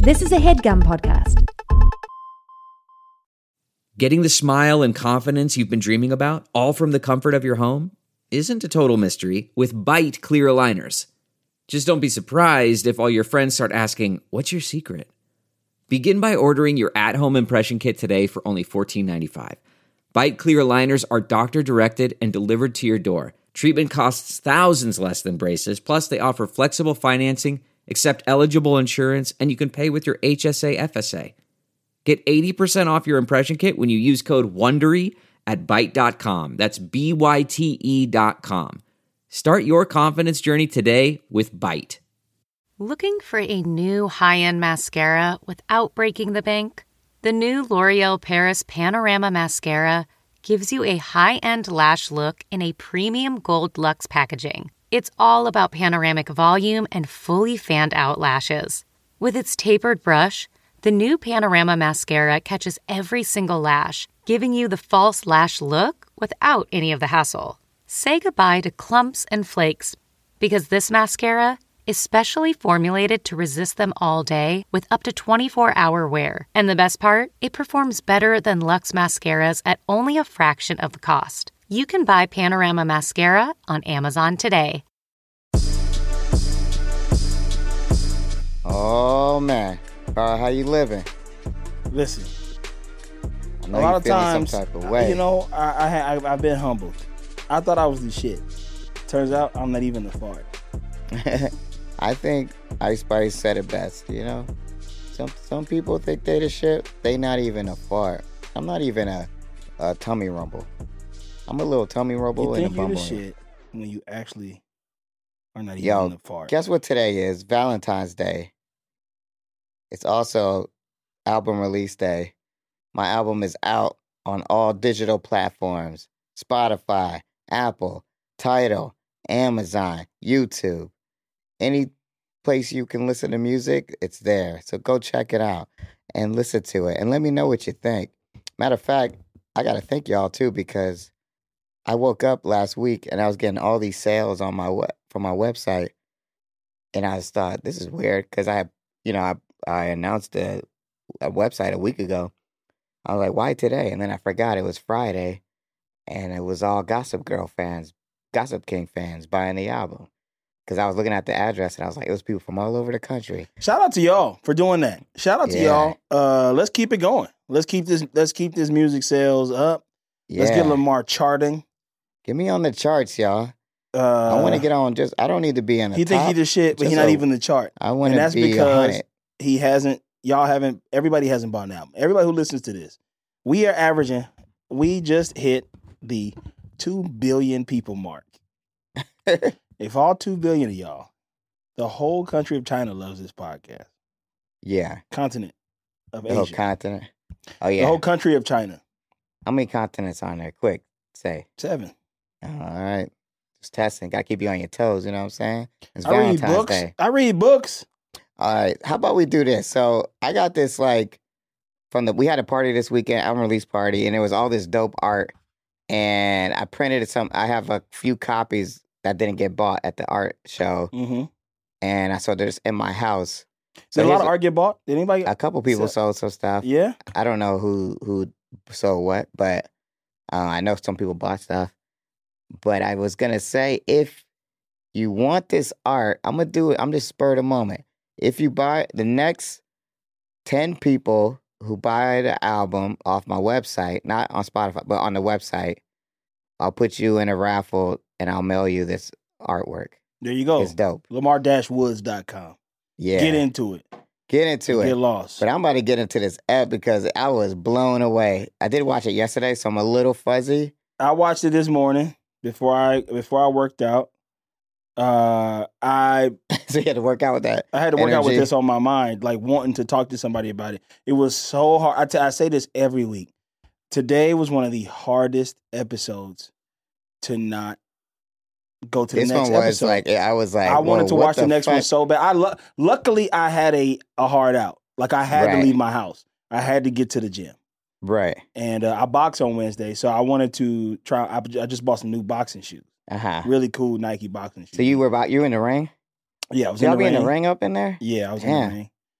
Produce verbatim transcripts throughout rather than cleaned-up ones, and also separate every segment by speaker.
Speaker 1: This is a HeadGum podcast.
Speaker 2: Getting the smile and confidence you've been dreaming about, all from the comfort of your home, isn't a total mystery with Byte clear aligners. Just don't be surprised if all your friends start asking, "What's your secret?" Begin by ordering your at-home impression kit today for only fourteen ninety-five. Byte clear aligners are doctor-directed and delivered to your door. Treatment costs thousands less than braces, plus they offer flexible financing, accept eligible insurance, and you can pay with your H S A F S A. Get eighty percent off your impression kit when you use code WONDERY at byte dot com. That's B Y T E dot com. Start your confidence journey today with Byte.
Speaker 3: Looking for a new high-end mascara without breaking the bank? The new L'Oreal Paris Panorama Mascara gives you a high-end lash look in a premium gold luxe packaging. It's all about panoramic volume and fully fanned-out lashes. With its tapered brush, the new Panorama Mascara catches every single lash, giving you the false lash look without any of the hassle. Say goodbye to clumps and flakes, because this mascara is specially formulated to resist them all day with up to twenty-four hour wear. And the best part? It performs better than Luxe mascaras at only a fraction of the cost. You can buy Panorama Mascara on Amazon today.
Speaker 4: Oh, man. Uh, how you living?
Speaker 5: Listen,
Speaker 4: I know
Speaker 5: a lot
Speaker 4: you
Speaker 5: of
Speaker 4: feeling
Speaker 5: times,
Speaker 4: some type of way.
Speaker 5: you know, I, I, I, I've been humbled. I thought I was the shit. Turns out I'm not even the fart.
Speaker 4: I think Ice Spice said it best, you know? Some some people think they the shit. They not even a fart. I'm not even a, a tummy rumble. I'm a little tummy rumble
Speaker 5: You
Speaker 4: and a
Speaker 5: think you the
Speaker 4: bumble.
Speaker 5: shit when you actually are not even
Speaker 4: Yo,
Speaker 5: the fart.
Speaker 4: guess what today is? Valentine's Day. It's also album release day. My album is out on all digital platforms. Spotify, Apple, Tidal, Amazon, YouTube. Any place you can listen to music, it's there. So go check it out and listen to it. And let me know what you think. Matter of fact, I got to thank y'all too, because I woke up last week and I was getting all these sales on my we- from my website. And I just thought, this is weird, because I, you know, I, I announced a, a website a week ago. I was like, why today? And then I forgot it was Friday. And it was all Gossip Girl fans, Gossip King fans buying the album. Because I was looking at the address and I was like, it was people from all over the country.
Speaker 5: Shout out to y'all for doing that. Shout out to
Speaker 4: Yeah.
Speaker 5: y'all. Uh, let's keep it going. Let's keep this. Let's keep this music sales up.
Speaker 4: Yeah.
Speaker 5: Let's get Lamar charting.
Speaker 4: Get me on the charts, y'all.
Speaker 5: Uh,
Speaker 4: I want to get on just, I don't need to be in the
Speaker 5: He
Speaker 4: top.
Speaker 5: think he the shit, but
Speaker 4: just
Speaker 5: he's not
Speaker 4: a-
Speaker 5: even the chart.
Speaker 4: I want
Speaker 5: And
Speaker 4: to
Speaker 5: that's
Speaker 4: be
Speaker 5: because
Speaker 4: one hundred.
Speaker 5: he hasn't. Y'all haven't. Everybody hasn't bought an album. Everybody who listens to this, we are averaging. We just hit the two billion people mark. If all two billion of y'all, the whole country of China loves this podcast.
Speaker 4: Yeah.
Speaker 5: Continent of
Speaker 4: The
Speaker 5: Asia.
Speaker 4: whole continent. Oh, yeah.
Speaker 5: The whole country of China.
Speaker 4: How many continents on there? Quick, say.
Speaker 5: Seven.
Speaker 4: All right. Just testing. Got to keep you on your toes, you know what I'm saying? It's
Speaker 5: I read
Speaker 4: Valentine's
Speaker 5: books.
Speaker 4: Day.
Speaker 5: I read books.
Speaker 4: All right. How about we do this? So I got this, like, from the, we had a party this weekend, album release party, and it was all this dope art. And I printed some, I have a few copies that didn't get bought at the art show.
Speaker 5: Mm-hmm.
Speaker 4: And I saw there's in my house.
Speaker 5: Did a lot
Speaker 4: here's
Speaker 5: of art get bought? Did anybody?
Speaker 4: A couple people
Speaker 5: So-
Speaker 4: sold some stuff.
Speaker 5: Yeah.
Speaker 4: I don't know who who sold what, but uh, I know some people bought stuff. But I was gonna say, if you want this art, I'm gonna do it. I'm just spur of the moment. If you buy the next ten people who buy the album off my website, not on Spotify, but on the website, I'll put you in a raffle and I'll mail you this artwork.
Speaker 5: There you go.
Speaker 4: It's dope.
Speaker 5: Lamar Woods dot com.
Speaker 4: Yeah,
Speaker 5: Get into it.
Speaker 4: get into it.
Speaker 5: Get lost.
Speaker 4: But I'm about to get into this app because I was blown away. I did watch it yesterday, so I'm a little fuzzy.
Speaker 5: I watched it this morning before I before I worked out. Uh, I
Speaker 4: So you had to work out with that.
Speaker 5: I had to work out with
Speaker 4: energy.
Speaker 5: this on my mind, like wanting to talk to somebody about it. It was so hard. I, t- I say this every week. Today was one of the hardest episodes to not go to
Speaker 4: This
Speaker 5: the next
Speaker 4: one was
Speaker 5: episode.
Speaker 4: like, I was like,
Speaker 5: I wanted
Speaker 4: whoa,
Speaker 5: to
Speaker 4: what
Speaker 5: watch the, next
Speaker 4: fuck?
Speaker 5: one so bad. I lu- luckily I had a a hard out. Like I had
Speaker 4: Right.
Speaker 5: to leave my house. I had to get to the gym,
Speaker 4: Right.
Speaker 5: and uh, I box on Wednesday, so I wanted to try. I, I just bought some new boxing shoes,
Speaker 4: Uh huh.
Speaker 5: really cool Nike boxing shoes.
Speaker 4: So you were about you in the ring?
Speaker 5: yeah, I was
Speaker 4: Y'all
Speaker 5: in the
Speaker 4: be
Speaker 5: ring.
Speaker 4: in the ring up in there?
Speaker 5: Yeah, I was in
Speaker 4: Damn.
Speaker 5: the ring.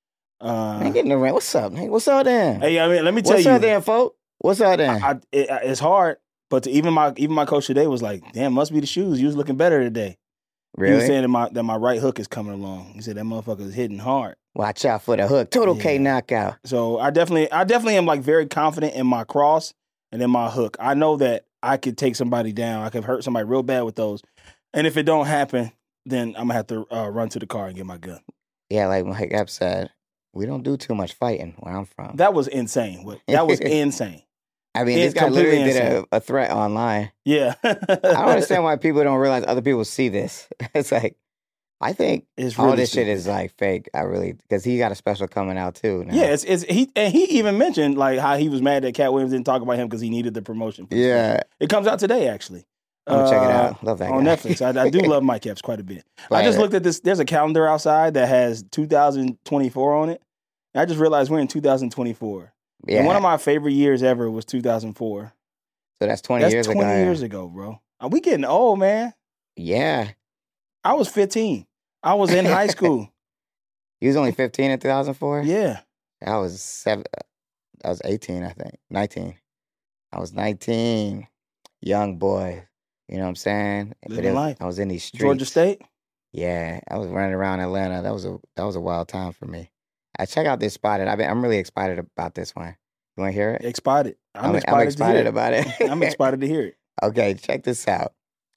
Speaker 5: Uh,
Speaker 4: Man, get in the ring. What's up, man? What's up, then?
Speaker 5: Hey, I mean, let me tell
Speaker 4: What's
Speaker 5: you.
Speaker 4: up, then, folk? What's up, then?
Speaker 5: I, I, it, it's hard, but to even my even my coach today was like, "Damn, must be the shoes. You was looking better today."
Speaker 4: Really?
Speaker 5: He was saying that my that my right hook is coming along. He said that motherfucker is hitting hard.
Speaker 4: Watch out for the hook. Total
Speaker 5: Yeah.
Speaker 4: K knockout.
Speaker 5: So I definitely, I definitely am like very confident in my cross and in my hook. I know that I could take somebody down. I could hurt somebody real bad with those. And if it don't happen, then I'm gonna have to uh, run to the car and get my gun.
Speaker 4: Yeah, like Mike Epps said, we don't do too much fighting where I'm from.
Speaker 5: That was insane. What- That was insane.
Speaker 4: I mean,
Speaker 5: It's
Speaker 4: this guy literally
Speaker 5: completely
Speaker 4: did a,
Speaker 5: insane.
Speaker 4: a threat online.
Speaker 5: Yeah.
Speaker 4: I don't understand why people don't realize other people see this. It's like, I think
Speaker 5: It's
Speaker 4: all
Speaker 5: really
Speaker 4: this shit
Speaker 5: stupid.
Speaker 4: is like fake. I really, because he got a special coming out too. Now.
Speaker 5: Yeah, it's it's he and he even mentioned like how he was mad that Cat Williams didn't talk about him because he needed the promotion. for the
Speaker 4: Yeah.
Speaker 5: film. It comes out today actually.
Speaker 4: I'm gonna check it
Speaker 5: Uh,
Speaker 4: out. Love that
Speaker 5: on
Speaker 4: guy.
Speaker 5: Netflix. I, I do love Mike Epps quite a bit. I
Speaker 4: But-
Speaker 5: just looked at this. There's a calendar outside that has two thousand twenty-four on it. And I just realized we're in two thousand twenty-four.
Speaker 4: Yeah.
Speaker 5: And one of my favorite years ever was two thousand four.
Speaker 4: so that's twenty
Speaker 5: That's
Speaker 4: years
Speaker 5: twenty
Speaker 4: ago.
Speaker 5: years ago, bro. Are we getting old, man?
Speaker 4: Yeah.
Speaker 5: I was fifteen. I was in high school.
Speaker 4: He was only fifteen in two thousand four?
Speaker 5: Yeah.
Speaker 4: I was seven. I was eighteen, I think. nineteen. I was nineteen. Young boy. You know what I'm saying?
Speaker 5: Living
Speaker 4: it was-
Speaker 5: life.
Speaker 4: I was in these streets.
Speaker 5: Georgia State.
Speaker 4: Yeah, I was running around Atlanta. That was a that was a wild time for me. I check out this spotted. I I'm really excited about this one. You want to hear it?
Speaker 5: Excited. I'm,
Speaker 4: I'm,
Speaker 5: excited,
Speaker 4: I'm excited
Speaker 5: to hear
Speaker 4: about it.
Speaker 5: it. I'm excited to hear it.
Speaker 4: Okay, check this out.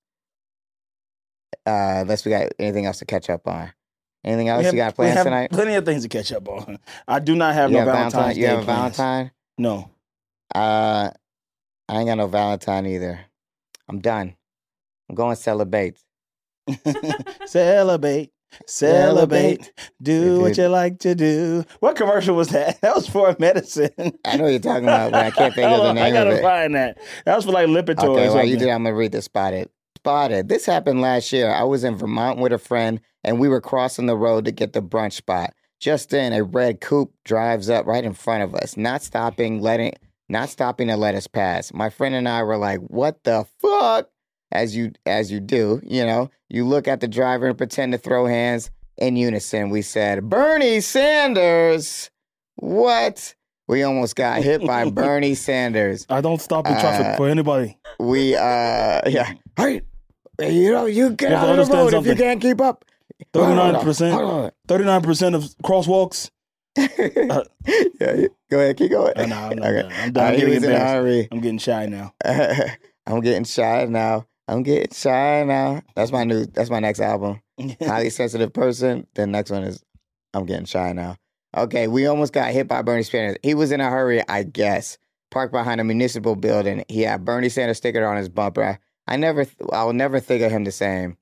Speaker 4: Uh, unless we got anything else to catch up on. Anything else
Speaker 5: We have-
Speaker 4: you got
Speaker 5: we
Speaker 4: plans
Speaker 5: have
Speaker 4: tonight?
Speaker 5: Plenty of things to catch up on. I do not have
Speaker 4: You
Speaker 5: no
Speaker 4: have
Speaker 5: Valentine's
Speaker 4: Valentine?
Speaker 5: Day
Speaker 4: You have a
Speaker 5: plans.
Speaker 4: Valentine?
Speaker 5: No.
Speaker 4: Uh, I ain't got no Valentine either. I'm done. I'm going celebrate.
Speaker 5: Celebrate, celebrate, do what you like to do. What commercial was that? That was for medicine.
Speaker 4: I know what you're talking about, but I can't think of
Speaker 5: Hold
Speaker 4: the
Speaker 5: on,
Speaker 4: name
Speaker 5: I gotta
Speaker 4: of it.
Speaker 5: find that. That was for like Lipitor
Speaker 4: Okay,
Speaker 5: or
Speaker 4: while
Speaker 5: something.
Speaker 4: you do that, I'm going to read the spotted. Spotted. This happened last year. I was in Vermont with a friend, and we were crossing the road to get the brunch spot. Just then, a red coupe drives up right in front of us, not stopping, letting, not stopping to let us pass. My friend and I were like, "What the fuck?" As you, as you do, you know, you look at the driver and pretend to throw hands. In unison, we said, "Bernie Sanders." What? We almost got hit by Bernie Sanders.
Speaker 5: I don't stop in traffic
Speaker 4: Uh,
Speaker 5: for anybody.
Speaker 4: We, uh, yeah. Hey, you know, you get
Speaker 5: You have to
Speaker 4: out of the
Speaker 5: understand
Speaker 4: road if you
Speaker 5: something.
Speaker 4: can't keep up.
Speaker 5: thirty-nine percent.
Speaker 4: Hold
Speaker 5: thirty-nine percent of crosswalks.
Speaker 4: on. Yeah, you- go ahead, keep going.
Speaker 5: Oh, no, I'm not
Speaker 4: Okay.
Speaker 5: done. I'm done.
Speaker 4: Uh,
Speaker 5: I'm
Speaker 4: he
Speaker 5: getting
Speaker 4: was in a
Speaker 5: embarrassed.
Speaker 4: hurry.
Speaker 5: I'm getting shy now.
Speaker 4: I'm getting shy now. I'm getting shy now. That's my new. That's my next album. Highly sensitive person. The next one is I'm getting shy now. Okay, we almost got hit by Bernie Sanders. He was in a hurry, I guess. Parked behind a municipal building. He had Bernie Sanders sticker on his bumper. I never, I will never think of him the same.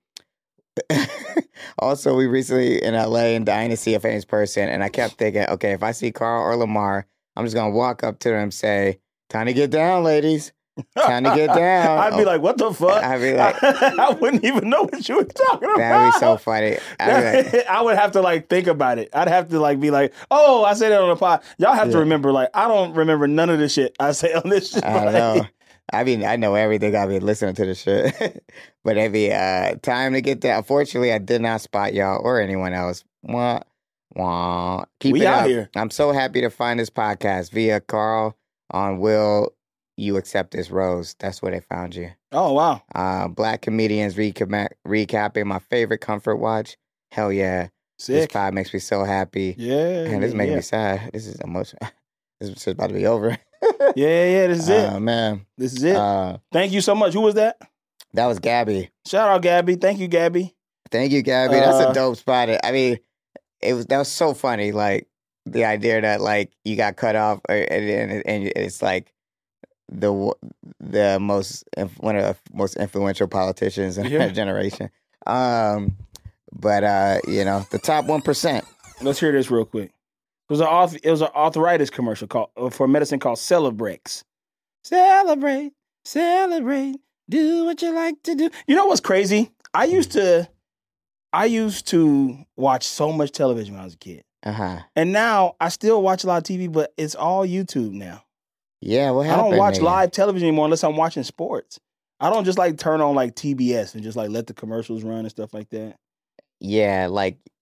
Speaker 4: Also, we recently in L A and dying to see a famous person, and I kept thinking, okay, if I see Carl or Lamar, I'm just gonna walk up to them and say, "Time to get down, ladies. Time to get down."
Speaker 5: I'd be like, what the fuck?
Speaker 4: I'd be like-
Speaker 5: I wouldn't even know what you were talking about.
Speaker 4: That'd be so funny. I'd be like,
Speaker 5: I would have to like think about it. I'd have to like be like, oh, I said that on the pod. Y'all have to
Speaker 4: Yeah.
Speaker 5: remember, like, I don't remember none of the shit I say on this shit.
Speaker 4: I don't
Speaker 5: Like,
Speaker 4: know. I mean, I know everything. I've been listening to the shit. But it'd be uh, time to get there. Unfortunately, I did not spot y'all or anyone else. Wah, wah. Keep
Speaker 5: We
Speaker 4: it
Speaker 5: out
Speaker 4: up.
Speaker 5: here.
Speaker 4: I'm so happy to find this podcast via Carl on Will You Accept This Rose. That's where they found you.
Speaker 5: Oh, wow.
Speaker 4: Uh, Black comedians recap- recapping my favorite comfort watch. Hell yeah. This
Speaker 5: Sick.
Speaker 4: pod makes me so happy.
Speaker 5: Yeah.
Speaker 4: And this is
Speaker 5: yeah,
Speaker 4: making
Speaker 5: yeah.
Speaker 4: me sad. This is emotional. This is about to be over.
Speaker 5: Yeah, yeah, this is it.
Speaker 4: Uh, man.
Speaker 5: This is it.
Speaker 4: Uh,
Speaker 5: Thank you so much. Who was that?
Speaker 4: that was Gabby.
Speaker 5: Shout out, Gabby. Thank you, Gabby.
Speaker 4: Thank you, Gabby. That's
Speaker 5: Uh,
Speaker 4: a dope spot. I mean, it was that was so funny. Like the idea that like you got cut off, or, and, and, and it's like the w- the most inf- one of the most influential politicians in
Speaker 5: Yeah.
Speaker 4: our generation. Um, but uh, you know, the top one percent.
Speaker 5: Let's hear this real quick. It was an arth- it was an arthritis commercial called uh, for medicine called Celebrex. Celebrate, celebrate, do what you like to do. You know what's crazy? I used to, I used to watch so much television when I was a kid,
Speaker 4: Uh huh.
Speaker 5: and now I still watch a lot of T V, but it's all YouTube now.
Speaker 4: Yeah. What
Speaker 5: I
Speaker 4: happened?
Speaker 5: don't watch
Speaker 4: there?
Speaker 5: live television anymore unless I'm watching sports. I don't just like turn on like T B S and just like let the commercials run and stuff like that.
Speaker 4: Yeah, like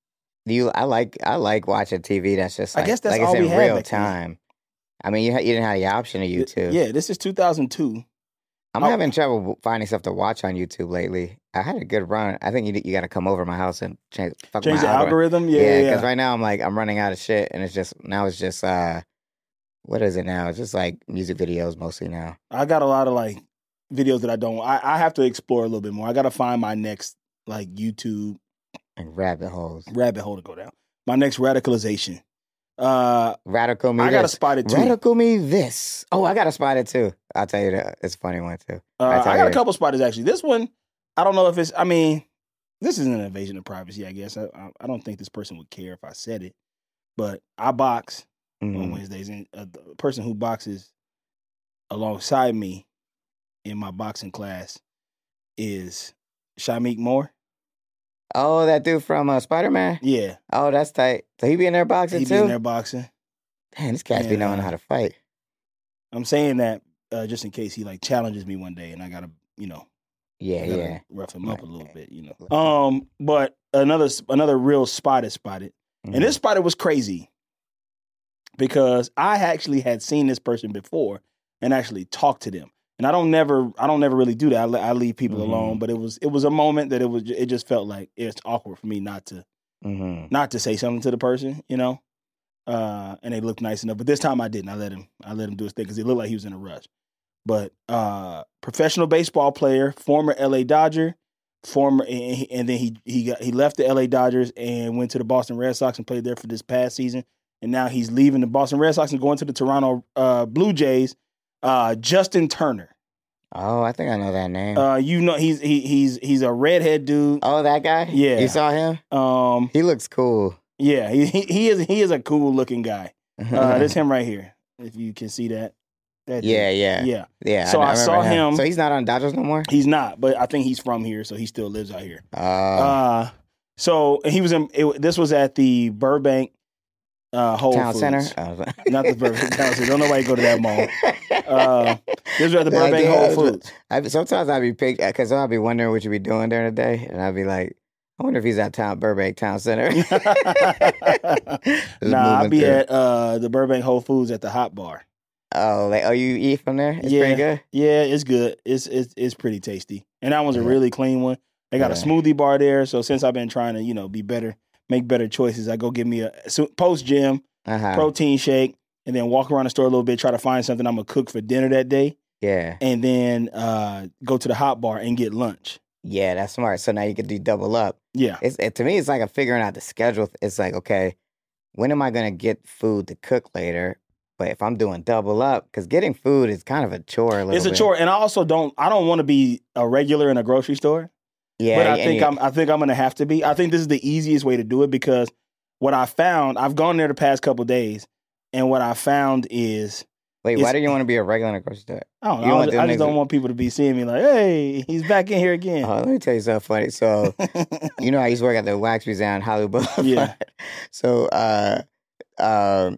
Speaker 4: Do you? I like I like watching T V. That's just
Speaker 5: I
Speaker 4: like,
Speaker 5: guess that's
Speaker 4: like
Speaker 5: all
Speaker 4: it's
Speaker 5: we
Speaker 4: in
Speaker 5: had
Speaker 4: real
Speaker 5: back then.
Speaker 4: time. I mean, you ha- you didn't have the option of YouTube.
Speaker 5: Yeah, this is two thousand two.
Speaker 4: I'm
Speaker 5: Oh.
Speaker 4: having trouble finding stuff to watch on YouTube lately. I had a good run. I think you you got to come over to my house and change, fuck
Speaker 5: Change
Speaker 4: my
Speaker 5: the
Speaker 4: algorithm.
Speaker 5: algorithm? Yeah, yeah.
Speaker 4: because
Speaker 5: yeah.
Speaker 4: right now I'm like I'm running out of shit, and it's just now it's just uh, what is it now? It's just like music videos mostly now.
Speaker 5: I got a lot of like videos that I don't. I, I have to explore a little bit more. I got to find my next like YouTube
Speaker 4: And rabbit holes.
Speaker 5: rabbit hole to go down. My next radicalization. Uh,
Speaker 4: Radical me.
Speaker 5: I got to
Speaker 4: this.
Speaker 5: spot it too.
Speaker 4: Radical me this. Oh, I got to spot it too. I'll tell you that. It's a funny one too.
Speaker 5: Uh,
Speaker 4: I'll tell
Speaker 5: I got
Speaker 4: you.
Speaker 5: a couple spotters actually. This one, I don't know if it's. I mean, this is an invasion of privacy. I guess I, I, I don't think this person would care if I said it, but I box on
Speaker 4: Mhm.
Speaker 5: Wednesdays, and uh, the person who boxes alongside me in my boxing class is Shamik Moore.
Speaker 4: Oh, that dude from uh, Spider Man.
Speaker 5: Yeah,
Speaker 4: Oh, that's tight. So he be in there boxing
Speaker 5: he
Speaker 4: too.
Speaker 5: be in there boxing.
Speaker 4: Damn, this cat's be
Speaker 5: And,
Speaker 4: knowing
Speaker 5: uh,
Speaker 4: how to fight.
Speaker 5: I'm saying that uh, just in case he like challenges me one day, and I gotta, you know,
Speaker 4: Yeah,
Speaker 5: I gotta
Speaker 4: yeah.
Speaker 5: rough him up a
Speaker 4: Right.
Speaker 5: little bit, you know. Um, but another another real spot is spotted.
Speaker 4: Mhm.
Speaker 5: And this spotted was crazy because I actually had seen this person before and actually talked to them. And I don't never, I don't never really do that. I, le- I leave people
Speaker 4: Mhm.
Speaker 5: alone. But it was, it was a moment that it was, it just felt like it's awkward for me not to,
Speaker 4: Mhm.
Speaker 5: not to say something to the person, you know. Uh, and they looked nice enough. But this time I didn't. I let him, I let him do his thing because it looked like he was in a rush. But uh, professional baseball player, former L A Dodger, former, and, he, and then he he got, he left the L A Dodgers and went to the Boston Red Sox and played there for this past season. And now he's leaving the Boston Red Sox and going to the Toronto uh, Blue Jays. Uh, Justin Turner.
Speaker 4: Oh, I think I know that name.
Speaker 5: Uh, you know he's he, he's he's a redhead dude.
Speaker 4: oh, that guy?
Speaker 5: yeah.
Speaker 4: You saw him?
Speaker 5: Um,
Speaker 4: He looks cool.
Speaker 5: yeah, he he, he is he is a cool looking guy. Uh, this him right here. If you can see that. That
Speaker 4: yeah,
Speaker 5: dude.
Speaker 4: yeah,
Speaker 5: yeah.
Speaker 4: yeah.
Speaker 5: So I
Speaker 4: remember
Speaker 5: saw him-
Speaker 4: So he's not on Dodgers no more?
Speaker 5: He's not, but I think he's from here, so he still lives out here.
Speaker 4: Oh.
Speaker 5: Uh, so he was in. It, this was at the Burbank uh, Whole
Speaker 4: Town
Speaker 5: Foods.
Speaker 4: Center? Oh.
Speaker 5: Not the Burbank Town Center. Don't nobody go to that mall. Uh, this was at the
Speaker 4: Yeah, I
Speaker 5: Burbank
Speaker 4: did.
Speaker 5: Whole Foods.
Speaker 4: I, sometimes I'd be picked because I'd be wondering what you be doing during the day, and I'd be like, I wonder if he's at Town Burbank Town Center. Just
Speaker 5: nah, I'll
Speaker 4: moving
Speaker 5: be
Speaker 4: through.
Speaker 5: at uh, the Burbank Whole Foods at the Hot Bar.
Speaker 4: Oh, like oh, you eat from there? It's
Speaker 5: Yeah.
Speaker 4: pretty good.
Speaker 5: Yeah, it's good. It's it's it's pretty tasty, and that one's a
Speaker 4: Yeah.
Speaker 5: really clean one. They got a
Speaker 4: Yeah.
Speaker 5: smoothie bar there. So since I've been trying to, you know, be better, make better choices, I go get me a so post gym
Speaker 4: Uh huh.
Speaker 5: protein shake, and then walk around the store a little bit, try to find something I'm gonna cook for dinner that day,
Speaker 4: Yeah,
Speaker 5: and then uh, go to the Hot Bar and get lunch.
Speaker 4: yeah, that's smart. So now you can do double up.
Speaker 5: Yeah,
Speaker 4: It's it, to me, it's like a figuring out the schedule. It's like, okay, when am I gonna get food to cook later? But if I'm doing double up, because getting food is kind of a chore. A little
Speaker 5: it's a
Speaker 4: bit.
Speaker 5: chore, and I also don't. I don't want to be a regular in a grocery store.
Speaker 4: Yeah,
Speaker 5: but I
Speaker 4: and
Speaker 5: think
Speaker 4: you-
Speaker 5: I'm. I think I'm gonna have to be. I think this is the easiest way to do it because what I found, I've gone there the past couple days, and what I found is,
Speaker 4: Wait,
Speaker 5: it's-
Speaker 4: why do you want to be a regular in a grocery store?
Speaker 5: I don't
Speaker 4: You
Speaker 5: know. I
Speaker 4: want
Speaker 5: just,
Speaker 4: them
Speaker 5: I just
Speaker 4: niggas-
Speaker 5: don't want people to be seeing me like, hey, he's back in here again.
Speaker 4: Oh, let me tell you something funny. So, you know, I used to work at the wax museum in Hollywood Boulevard.
Speaker 5: Yeah.
Speaker 4: So, uh, um,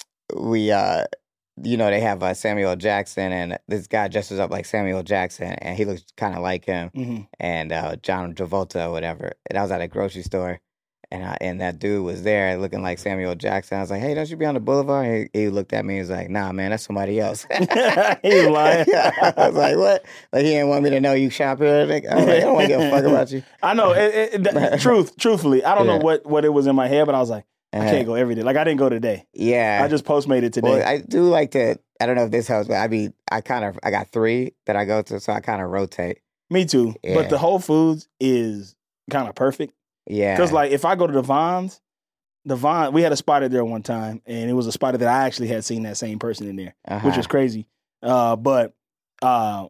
Speaker 4: we, uh, you know, they have uh, Samuel Jackson, and this guy dresses up like Samuel Jackson, and he looks kind of like him,
Speaker 5: Mhm.
Speaker 4: and uh, John Travolta or whatever. And I was at a grocery store, and I, and that dude was there looking like Samuel Jackson. I was like, hey, don't you be on the boulevard? And he, he looked at me and was like, nah, man, that's somebody else.
Speaker 5: He was lying.
Speaker 4: I was like, what? Like, he didn't want me to know you shop here? Like, I was like, I don't want to give a fuck about you.
Speaker 5: I know. It, it, it- truth, truthfully, I don't
Speaker 4: Yeah.
Speaker 5: know what, what it was in my head, but I was like, I
Speaker 4: Uh,
Speaker 5: can't go every day. Like I didn't go today.
Speaker 4: Yeah.
Speaker 5: I just postmated today.
Speaker 4: Well, I do like to, I don't know if this helps, but I be, I kind of, I got three that I go to, so I kind of rotate.
Speaker 5: Me too.
Speaker 4: Yeah.
Speaker 5: But the Whole Foods is kind of perfect.
Speaker 4: Yeah.
Speaker 5: Because like if I go to the Vons, the Von, we had a spotter there one time, and it was a spotter that I actually had seen that same person in there,
Speaker 4: uh-huh.
Speaker 5: which was crazy. Uh, but uh,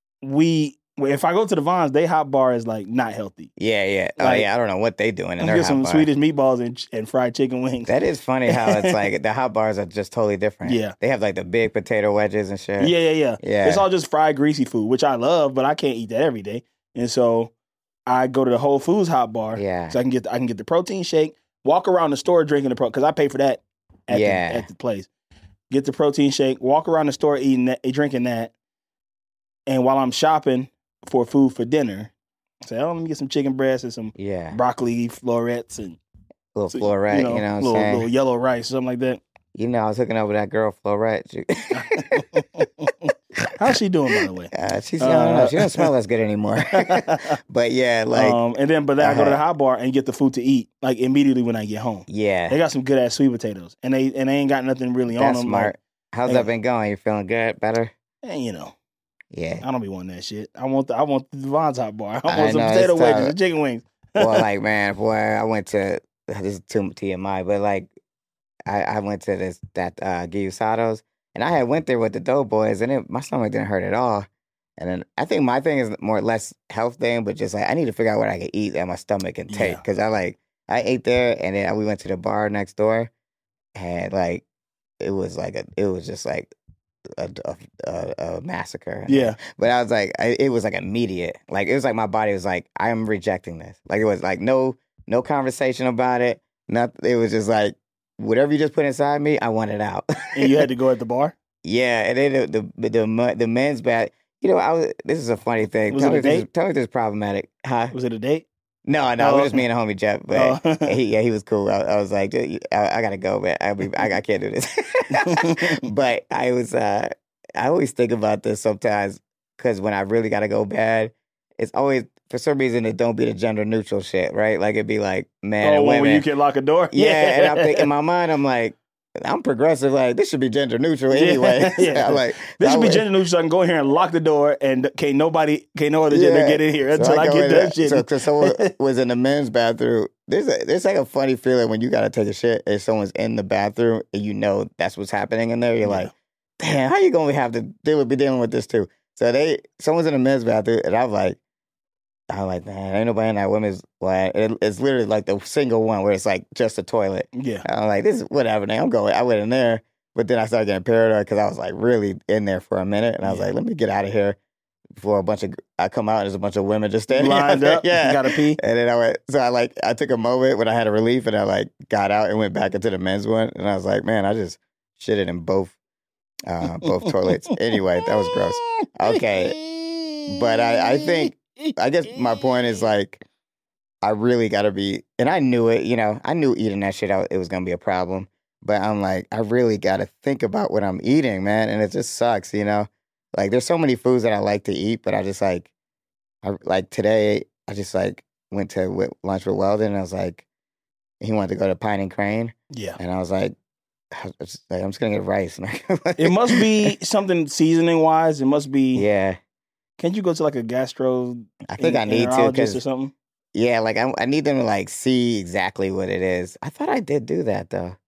Speaker 5: we, if I go to the Vons, they hot bar is like not healthy.
Speaker 4: Yeah, yeah. Oh,
Speaker 5: like-
Speaker 4: yeah, I don't know what they doing in
Speaker 5: You
Speaker 4: their
Speaker 5: get some
Speaker 4: hot bar.
Speaker 5: Swedish meatballs and, and fried chicken wings.
Speaker 4: That is funny how it's like the hot bars are just totally different.
Speaker 5: Yeah.
Speaker 4: They have like the big potato wedges and shit.
Speaker 5: Yeah, yeah, yeah,
Speaker 4: Yeah.
Speaker 5: It's all just fried, greasy food, which I love, but I can't eat that every day. And so I go to the Whole Foods hot bar,
Speaker 4: Yeah.
Speaker 5: so I can get the, I can get the protein shake, walk around the store drinking the pro because I pay for that at,
Speaker 4: Yeah.
Speaker 5: the, at the place. Get the protein shake, walk around the store eating that, drinking that, and while I'm shopping for food for dinner, I say, "Oh, let me get some chicken breasts and some
Speaker 4: Yeah.
Speaker 5: broccoli florets and
Speaker 4: little
Speaker 5: So,
Speaker 4: Florette, you know, you know what I'm
Speaker 5: little,
Speaker 4: saying?
Speaker 5: Little yellow rice, something like that.
Speaker 4: You know, I was hooking up with that girl, Florette. She,
Speaker 5: How's she doing, by the way?
Speaker 4: uh, she's, I don't know, she doesn't smell as good anymore. But yeah, like.
Speaker 5: Um, and then, but then I go to the
Speaker 4: uh-huh.
Speaker 5: hot bar and get the food to eat, like immediately when I get home.
Speaker 4: Yeah.
Speaker 5: They got some good ass sweet potatoes, and they and they ain't got nothing really on
Speaker 4: That's
Speaker 5: them.
Speaker 4: smart.
Speaker 5: Like,
Speaker 4: How's
Speaker 5: hey.
Speaker 4: that been going? You feeling good? Better?
Speaker 5: and you know,
Speaker 4: Yeah.
Speaker 5: I don't be wanting that shit. I want the I want the Devon's hot bar. I want
Speaker 4: I
Speaker 5: some
Speaker 4: know,
Speaker 5: potato
Speaker 4: it's
Speaker 5: wedges
Speaker 4: tough.
Speaker 5: and chicken wings.
Speaker 4: Well, like, man, boy, I went to, this is too T M I, but like, I, I went to this, that, uh, Guisados, and I had went there with the Doughboys, and it, my stomach didn't hurt at all. And then I think my thing is more or less health thing, but just like, I need to figure out what I can eat that my stomach can take.
Speaker 5: Yeah.
Speaker 4: Cause I like, I ate there, and then we went to the bar next door, and like, it was like a, it was just like a, a, a, a massacre.
Speaker 5: Yeah.
Speaker 4: But I was like, I, it was like immediate. Like, it was like my body was like, I am rejecting this. Like, it was like no, no conversation about it. Nothing. It was just like, whatever you just put inside me, I want it out.
Speaker 5: And you had to go at the bar?
Speaker 4: Yeah, and then the the the, the, the men's bath. You know, I was. This is a funny thing.
Speaker 5: Was
Speaker 4: tell
Speaker 5: it
Speaker 4: me
Speaker 5: a
Speaker 4: if this is,
Speaker 5: date?
Speaker 4: tell me if this is problematic. Huh?
Speaker 5: Was it a date?
Speaker 4: No, no,
Speaker 5: Oh.
Speaker 4: it was just me and a homie Jeff. But
Speaker 5: Oh.
Speaker 4: he, yeah, he was cool. I, I was like, I, I gotta go, man. I, be, I I can't do this. But I was. Uh, I always think about this sometimes because when I really gotta go bad, it's always for some reason it don't be the gender neutral shit, right? Like it'd be like man
Speaker 5: Oh,
Speaker 4: and
Speaker 5: one
Speaker 4: women.
Speaker 5: where you can lock a door?
Speaker 4: Yeah, and I'm thinking in my mind, I'm like, I'm progressive. Like this should be gender neutral anyway.
Speaker 5: Yeah, yeah.
Speaker 4: So I'm like
Speaker 5: This
Speaker 4: I
Speaker 5: should be
Speaker 4: would-
Speaker 5: gender neutral so I can go in here and lock the door and can't nobody, can't no other gender
Speaker 4: Yeah.
Speaker 5: get in here
Speaker 4: So
Speaker 5: until I,
Speaker 4: go
Speaker 5: get
Speaker 4: in
Speaker 5: that
Speaker 4: there.
Speaker 5: shit.
Speaker 4: So, cause someone was in the men's bathroom. There's a, there's like a funny feeling when you gotta take a shit and someone's in the bathroom and you know that's what's happening in there. You're
Speaker 5: Yeah.
Speaker 4: like, damn, how you gonna have to deal with be dealing with this too? So they, someone's in the men's bathroom and I'm like, I'm like, man, ain't nobody in that women's. Well, it, it's literally like the single one where it's like just a toilet.
Speaker 5: Yeah.
Speaker 4: I'm like, this is whatever. Now I'm going. I went in there, but then I started getting paranoid because I was like really in there for a minute, and I was
Speaker 5: Yeah.
Speaker 4: like, let me get out of here before a bunch of I come out and there's a bunch of women just standing
Speaker 5: Lined
Speaker 4: out there.
Speaker 5: up.
Speaker 4: Yeah,
Speaker 5: You gotta pee.
Speaker 4: And then I went. So I like I took a moment when I had a relief, and I like got out and went back into the men's one, and I was like, man, I just shitted in both uh, both toilets. Anyway, that was gross. Okay, but I I think. I guess my point is like, I really got to be, and I knew it, you know, I knew eating that shit out, it was going to be a problem. But I'm like, I really got to think about what I'm eating, man. And it just sucks, you know? Like, there's so many foods that I like to eat, but I just like, I like today, I just like went to w- lunch with Weldon, and I was like, he wanted to go to Pine and Crane.
Speaker 5: Yeah.
Speaker 4: And I was like, I was just, like I'm just going to get rice.
Speaker 5: It must be something seasoning wise. It must be.
Speaker 4: Yeah.
Speaker 5: Can't you go to like a gastro?
Speaker 4: I think I need to,
Speaker 5: enterologist
Speaker 4: because
Speaker 5: or something.
Speaker 4: yeah, like I, I need them to like see exactly what it is. I thought I did do that though.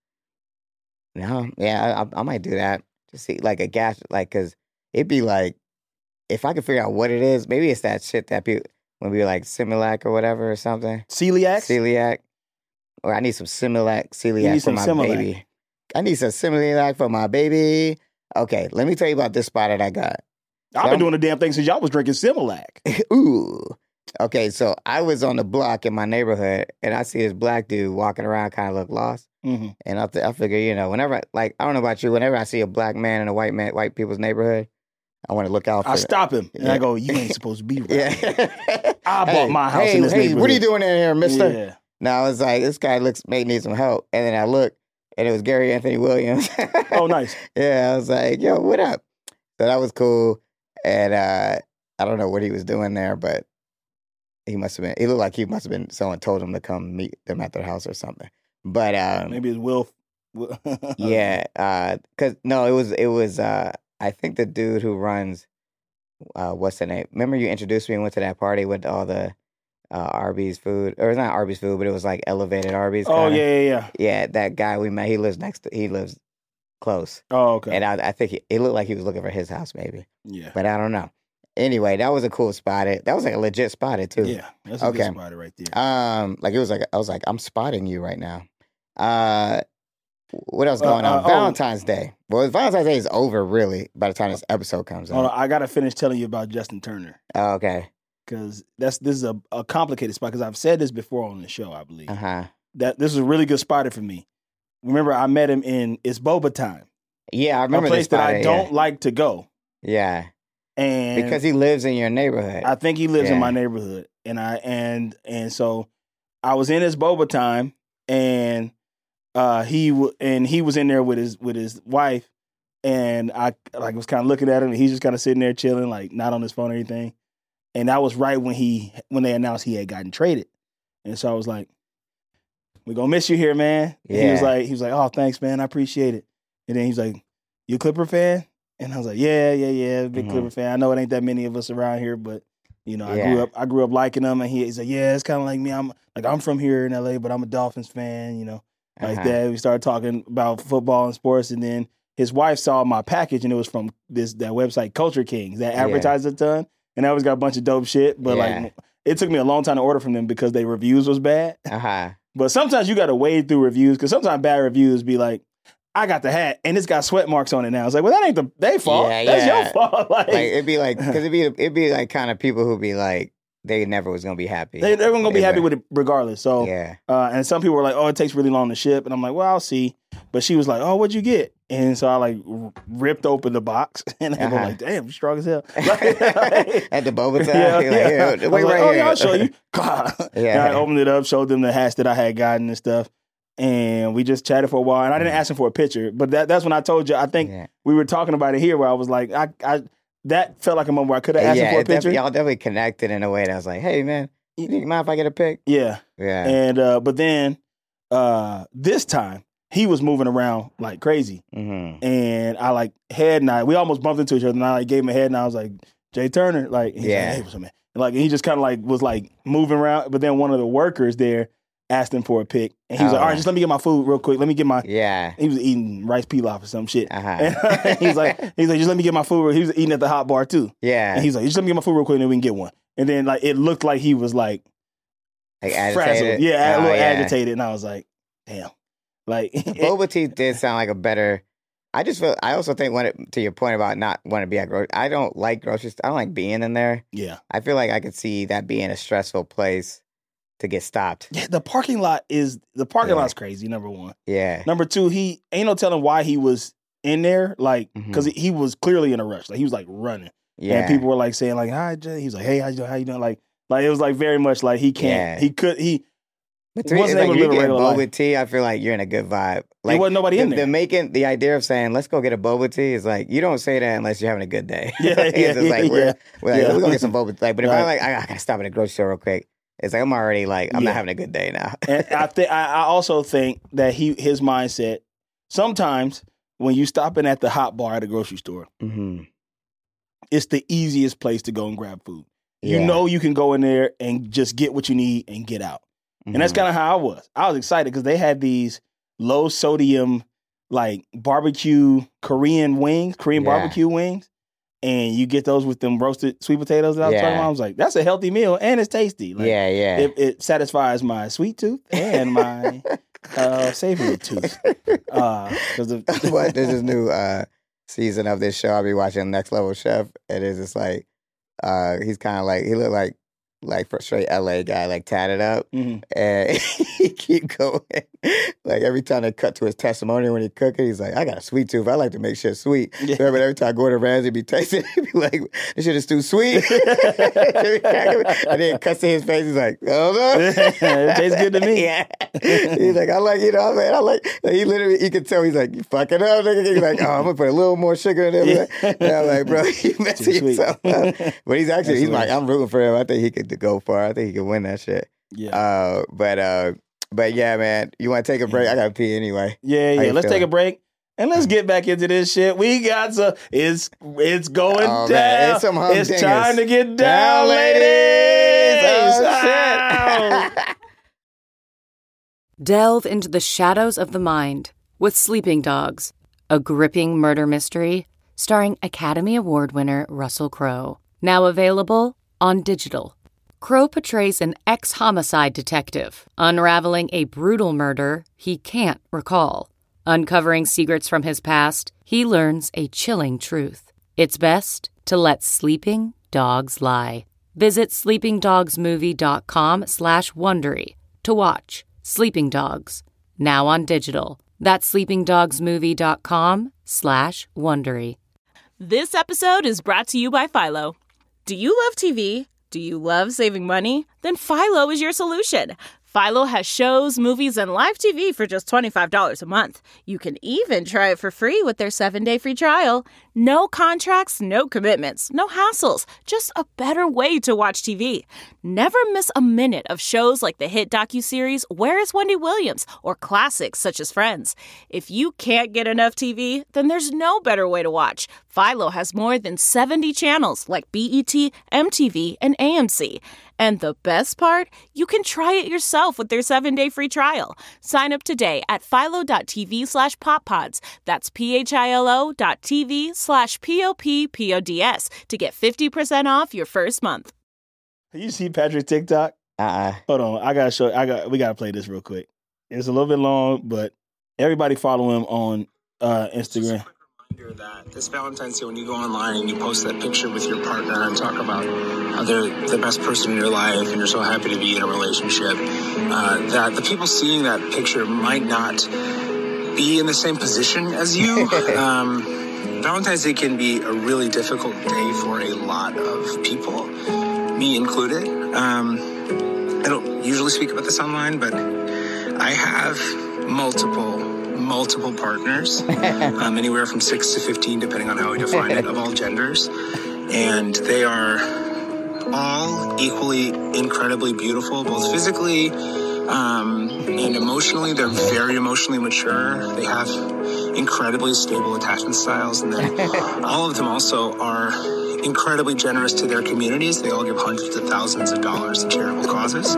Speaker 4: No, yeah, I, I might do that. Just see like a gas, like because it'd be like if I could figure out what it is. Maybe it's that shit that people when we like Similac or whatever or something.
Speaker 5: Celiac.
Speaker 4: Celiac, or I need some Similac,
Speaker 5: You
Speaker 4: celiac
Speaker 5: need
Speaker 4: for
Speaker 5: some
Speaker 4: my
Speaker 5: Similac.
Speaker 4: baby. I need some Similac for my baby. Okay, let me tell you about this spot that I got.
Speaker 5: I've
Speaker 4: So-
Speaker 5: been doing the damn thing since y'all was drinking Similac.
Speaker 4: Ooh. Okay, so I was on the block in my neighborhood, and I see this black dude walking around, kind of look lost.
Speaker 5: Mm-hmm.
Speaker 4: And I, th- I figure, you know, whenever, I, like, I don't know about you, whenever I see a black man in a white man, white people's neighborhood, I want to look out for
Speaker 5: I
Speaker 4: it.
Speaker 5: stop him and
Speaker 4: Yeah.
Speaker 5: I go, "You ain't supposed to be right."
Speaker 4: Yeah.
Speaker 5: I bought
Speaker 4: Hey,
Speaker 5: my house
Speaker 4: hey,
Speaker 5: in this
Speaker 4: hey, what are you
Speaker 5: neighborhood.
Speaker 4: doing in here, mister?
Speaker 5: Yeah.
Speaker 4: Now I was like, this guy looks, may need some help. And then I look, and it was Gary Anthony Williams.
Speaker 5: Oh, nice.
Speaker 4: Yeah, I was like, yo, what up? So that was cool. And uh, I don't know what he was doing there, but he must have been, it looked like he must have been, someone told him to come meet them at their house or something. But um,
Speaker 5: Maybe it's Will. Will-
Speaker 4: yeah, uh, cause no, it was, it was, uh, I think the dude who runs, uh, what's the name? Remember you introduced me and went to that party with all the uh, Arby's food, or it's not Arby's food, but it was like elevated Arby's.
Speaker 5: Oh,
Speaker 4: kinda.
Speaker 5: yeah, yeah, yeah.
Speaker 4: Yeah, that guy we met, he lives next to, he lives close.
Speaker 5: Oh, okay.
Speaker 4: And I, I think he, it looked like he was looking for his house maybe,
Speaker 5: yeah.
Speaker 4: but I don't know. Anyway, that was a cool spot. It That was like a legit spot it too.
Speaker 5: Yeah. That's a
Speaker 4: Okay.
Speaker 5: good spot right there.
Speaker 4: Um, like it was like, I was like, I'm spotting you right now. Uh, what else
Speaker 5: Uh,
Speaker 4: going
Speaker 5: uh,
Speaker 4: on?
Speaker 5: oh.
Speaker 4: Valentine's Day. Well, Valentine's Day is over really by the time this episode comes
Speaker 5: Hold
Speaker 4: out.
Speaker 5: on, I got to finish telling you about Justin Turner
Speaker 4: Oh, okay.
Speaker 5: because that's this is a, a complicated spot because I've said this before on the show, I believe.
Speaker 4: Uh huh.
Speaker 5: That this is a really good spotter for me. Remember, I met him in It's Boba Time,
Speaker 4: Yeah, I
Speaker 5: a
Speaker 4: remember
Speaker 5: place
Speaker 4: this spot.
Speaker 5: that I don't like to go.
Speaker 4: Yeah,
Speaker 5: And
Speaker 4: yeah. Because he lives in your neighborhood.
Speaker 5: I think he lives in
Speaker 4: Yeah.
Speaker 5: my neighborhood, and I and and so I was in his Boba Time, and uh, he w- and he was in there with his with his wife, and I like was kind of looking at him, and he's just kind of sitting there chilling, like not on his phone or anything. And that was right when he when they announced he had gotten traded, and so I was like, "We're gonna miss you here, man."
Speaker 4: Yeah.
Speaker 5: And he was like, "He was like, oh, thanks, man, I appreciate it." And then he's like, "You a Clipper fan?" And I was like, "Yeah, yeah, yeah, big
Speaker 4: Mhm.
Speaker 5: Clipper fan. I know it ain't that many of us around here, but you know, I
Speaker 4: Yeah.
Speaker 5: grew up, I grew up liking them." And he, he's like, "Yeah, it's kind of like me. I'm like, I'm from here in L A, but I'm a Dolphins fan. You know, like
Speaker 4: Uh-huh.
Speaker 5: that." We started talking about football and sports, and then his wife saw my package, and it was from this that website Culture Kings that
Speaker 4: Yeah.
Speaker 5: advertised a ton, and I always got a bunch of dope shit. But
Speaker 4: Yeah.
Speaker 5: like, it took me a long time to order from them because their reviews was bad.
Speaker 4: Uh-huh.
Speaker 5: But sometimes you got to wade through reviews because sometimes bad reviews be like, "I got the hat and it's got sweat marks on it now." It's like, well, that ain't the they fault.
Speaker 4: Yeah,
Speaker 5: That's
Speaker 4: yeah.
Speaker 5: your fault. Like,
Speaker 4: Like it'd be like because it'd be it'd be like kind of people who be like they never was gonna be happy.
Speaker 5: they, they're gonna be
Speaker 4: They
Speaker 5: happy
Speaker 4: were-
Speaker 5: with it regardless. So,
Speaker 4: Yeah.
Speaker 5: uh, and some people were like, "Oh, it takes really long to ship," and I'm like, "Well, I'll see." But she was like, "Oh, what'd you get?" And so I like r- ripped open the box, and they were
Speaker 4: Uh-huh.
Speaker 5: like, "Damn, you strong as hell." Like,
Speaker 4: At the boba time.
Speaker 5: yeah,
Speaker 4: You're like,
Speaker 5: yeah.
Speaker 4: "Here,
Speaker 5: I was
Speaker 4: wait
Speaker 5: like,
Speaker 4: right
Speaker 5: "Oh,
Speaker 4: here."
Speaker 5: yeah, I'll show you." God.
Speaker 4: Yeah.
Speaker 5: And I opened it up, showed them the hats that I had gotten and stuff. And we just chatted for a while. And I didn't ask him for a picture. But that, that's when I told you, I think
Speaker 4: Yeah.
Speaker 5: we were talking about it here where I was like, I, I that felt like a moment where I could have asked
Speaker 4: yeah,
Speaker 5: him for a
Speaker 4: it definitely-
Speaker 5: picture.
Speaker 4: y'all definitely connected in a way that was like, hey man, you think mind if I get a pic?
Speaker 5: Yeah.
Speaker 4: Yeah.
Speaker 5: And uh, but then uh, this time he was moving around like crazy.
Speaker 4: Mm-hmm.
Speaker 5: And I like head nod. We almost bumped into each other and I like gave him a head nod. I was like, "Jay Turner." Like, he's
Speaker 4: Yeah.
Speaker 5: like, "Hey, what's up, man?" And like he just kind of like was like moving around. But then one of the workers there asked him for a pic. And he was
Speaker 4: Oh.
Speaker 5: like, "All right, just let me get my food real quick. Let me get my
Speaker 4: Yeah.
Speaker 5: He was eating rice pilaf or some shit.
Speaker 4: Uh-huh.
Speaker 5: And he's like, he's like, "Just let me get my food." He was eating at the hot bar too.
Speaker 4: Yeah.
Speaker 5: And he's like, "Just let me get my food real quick and then we can get one." And then like it looked like he was like
Speaker 4: Like
Speaker 5: frazzled.
Speaker 4: agitated.
Speaker 5: Yeah, a
Speaker 4: Oh,
Speaker 5: little
Speaker 4: yeah.
Speaker 5: agitated. And I was like, damn. Like
Speaker 4: Boba tea did sound like a better. I just feel. I also think when it, to your point about not wanting to be at grocery. I don't like grocery. I don't like being in there.
Speaker 5: yeah.
Speaker 4: I feel like I could see that being a stressful place to get stopped.
Speaker 5: Yeah, the parking lot is the parking
Speaker 4: Yeah.
Speaker 5: lot's crazy, number one.
Speaker 4: Yeah.
Speaker 5: Number two, he ain't no telling why he was in there, like,
Speaker 4: Mhm.
Speaker 5: because he, he was clearly in a rush. Like he was like running.
Speaker 4: Yeah.
Speaker 5: And people were like saying, like, "Hi, Jay." He was like, "Hey, how you doing? How you doing?" Like, like it was like very much like he can't
Speaker 4: Yeah.
Speaker 5: he could he
Speaker 4: But to me,
Speaker 5: wasn't
Speaker 4: it's
Speaker 5: able
Speaker 4: like
Speaker 5: to
Speaker 4: you
Speaker 5: live a
Speaker 4: get
Speaker 5: regular
Speaker 4: boba
Speaker 5: life.
Speaker 4: tea, I feel like you're in a good vibe. Like
Speaker 5: wasn't nobody
Speaker 4: the,
Speaker 5: in there.
Speaker 4: The making the idea of saying let's go get a boba tea is like you don't say that unless you're having a good day.
Speaker 5: Yeah,
Speaker 4: it's
Speaker 5: yeah,
Speaker 4: just like we're,
Speaker 5: yeah.
Speaker 4: we're like
Speaker 5: Yeah.
Speaker 4: we're gonna get some boba tea. Like, but if I'm
Speaker 5: Right.
Speaker 4: like I, I gotta stop at a grocery store real quick, it's like I'm already like I'm
Speaker 5: Yeah.
Speaker 4: not having a good day now.
Speaker 5: And I think I I also think that he his mindset sometimes when you stopping at the hot bar at a grocery store,
Speaker 4: mm-hmm.
Speaker 5: it's the easiest place to go and grab food. You
Speaker 4: Yeah.
Speaker 5: know you can go in there and just get what you need and get out. And that's
Speaker 4: Mhm.
Speaker 5: kind of how I was. I was excited because they had these low sodium, like barbecue Korean wings, Korean
Speaker 4: Yeah.
Speaker 5: barbecue wings. And you get those with them roasted sweet potatoes that I was
Speaker 4: Yeah.
Speaker 5: talking about. I was like, that's a healthy meal and it's tasty. Like,
Speaker 4: yeah, yeah.
Speaker 5: It, it satisfies my sweet tooth and my uh, savory tooth. Uh, 'cause the,
Speaker 4: But there's this new uh, season of this show I'll be watching, Next Level Chef, and it's just like uh, he's kind of like he looked like like for straight L A guy, like tatted up,
Speaker 5: Mhm.
Speaker 4: and he keep going. Like every time they cut to his testimony when he cooking, he's like, "I got a sweet tooth. I like to make shit sweet."
Speaker 5: Yeah.
Speaker 4: So every, every time Gordon Ramsay be tasting, he be like, "This shit is too sweet." And then it cuts to his face. He's like, "Oh no,
Speaker 5: It tastes good to me.
Speaker 4: Yeah, he's like, "I like you know, man. I like." Like, he literally, you can tell he's like, "You fucking up." Nigga. He's like, "Oh, I'm gonna put a little more sugar in there."
Speaker 5: Yeah.
Speaker 4: And I'm like, "Bro, you messing
Speaker 5: Too sweet.
Speaker 4: yourself up." But he's actually, he's like,
Speaker 5: Absolutely.
Speaker 4: I'm rooting for him. I think he could go far. I think he could win that shit.
Speaker 5: Yeah.
Speaker 4: Uh, but uh, but yeah, man, you want to take a break? I gotta pee anyway.
Speaker 5: Yeah,
Speaker 4: How
Speaker 5: yeah.
Speaker 4: you
Speaker 5: Let's take
Speaker 4: feeling?
Speaker 5: a break and let's get back into this shit. We got some. It's it's going
Speaker 4: Oh,
Speaker 5: down.
Speaker 4: man, it's some
Speaker 5: It's
Speaker 4: humdingers.
Speaker 5: time to get down,
Speaker 4: Down,
Speaker 5: ladies.
Speaker 4: ladies.
Speaker 5: Ow.
Speaker 4: Oh, shit.
Speaker 3: Delve into the shadows of the mind with Sleeping Dogs, a gripping murder mystery starring Academy Award winner Russell Crowe. Now available on digital. Crowe portrays an ex-homicide detective unraveling a brutal murder he can't recall. Uncovering secrets from his past, he learns a chilling truth. It's best to let sleeping dogs lie. Visit sleepingdogsmovie.com slash Wondery to watch Sleeping Dogs, now on digital. That's sleepingdogsmovie.com slash Wondery.
Speaker 6: This episode is brought to you by Philo. Do you love T V? Do you love saving money? Then Philo is your solution. Philo has shows, movies, and live T V for just twenty-five dollars a month. You can even try it for free with their seven-day free trial. No contracts, no commitments, no hassles. Just a better way to watch T V. Never miss a minute of shows like the hit docuseries Where is Wendy Williams? Or classics such as Friends. If you can't get enough T V, then there's no better way to watch. Philo has more than seventy channels like B E T, M T V, and A M C. And the best part? You can try it yourself with their seven-day free trial. Sign up today at philo.tv slash poppods. That's P-H-I-L-O dot TV slash P-O-P-P-O-D-S to get fifty percent off your first month.
Speaker 5: You see Patrick TikTok?
Speaker 4: Uh-uh.
Speaker 5: Hold on. I got to show I got. We got to play this real quick. It's a little bit long, but everybody follow him on uh, Instagram.
Speaker 7: That this Valentine's Day, when you go online and you post that picture with your partner and talk about how they're the best person in your life and you're so happy to be in a relationship, uh, that the people seeing that picture might not be in the same position as you. um, Valentine's Day can be a really difficult day for a lot of people, me included. Um, I don't usually speak about this online, but I have multiple multiple partners, um, anywhere from six to fifteen, depending on how we define it, of all genders. And they are all equally incredibly beautiful, both physically um, and emotionally. They're very emotionally mature. They have incredibly stable attachment styles. And then all of them also are incredibly generous to their communities. They all give hundreds of thousands of dollars to charitable causes.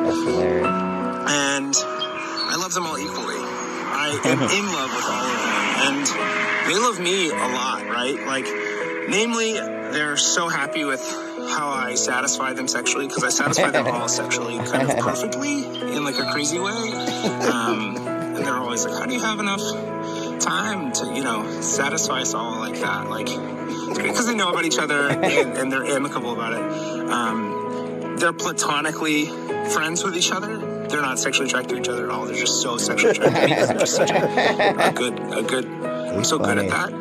Speaker 7: And I love them all equally. I am in love with all of them, and they love me a lot, right? Like, namely, they're so happy with how I satisfy them sexually, because I satisfy them all sexually kind of perfectly in like a crazy way. Um, and they're always like, how do you have enough time to, you know, satisfy us all like that? Like, because they know about each other and, and they're amicable about it. Um, they're platonically friends with each other. They're not sexually attracted to each other at all. They're just so sexually attracted to me because they're just such a, a good, a good, I'm so good at that.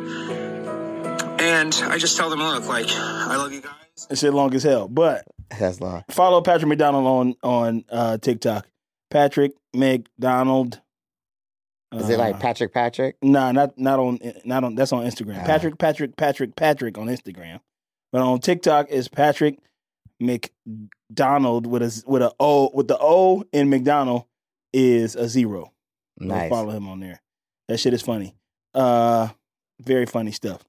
Speaker 7: And I just tell them, look, like, I love you guys.
Speaker 5: That shit long as hell. But
Speaker 4: That's long.
Speaker 5: follow Patrick McDonald on, on uh, TikTok. Patrick McDonald.
Speaker 4: Is it like Patrick Patrick?
Speaker 5: Nah, not not on not on. That's on Instagram.
Speaker 4: Ah.
Speaker 5: Patrick Patrick Patrick Patrick on Instagram, but on TikTok is Patrick McDonald with a with a O with the O in McDonald is a zero.
Speaker 4: Nice.
Speaker 5: Go follow him on there. That shit is funny. Uh, very funny stuff.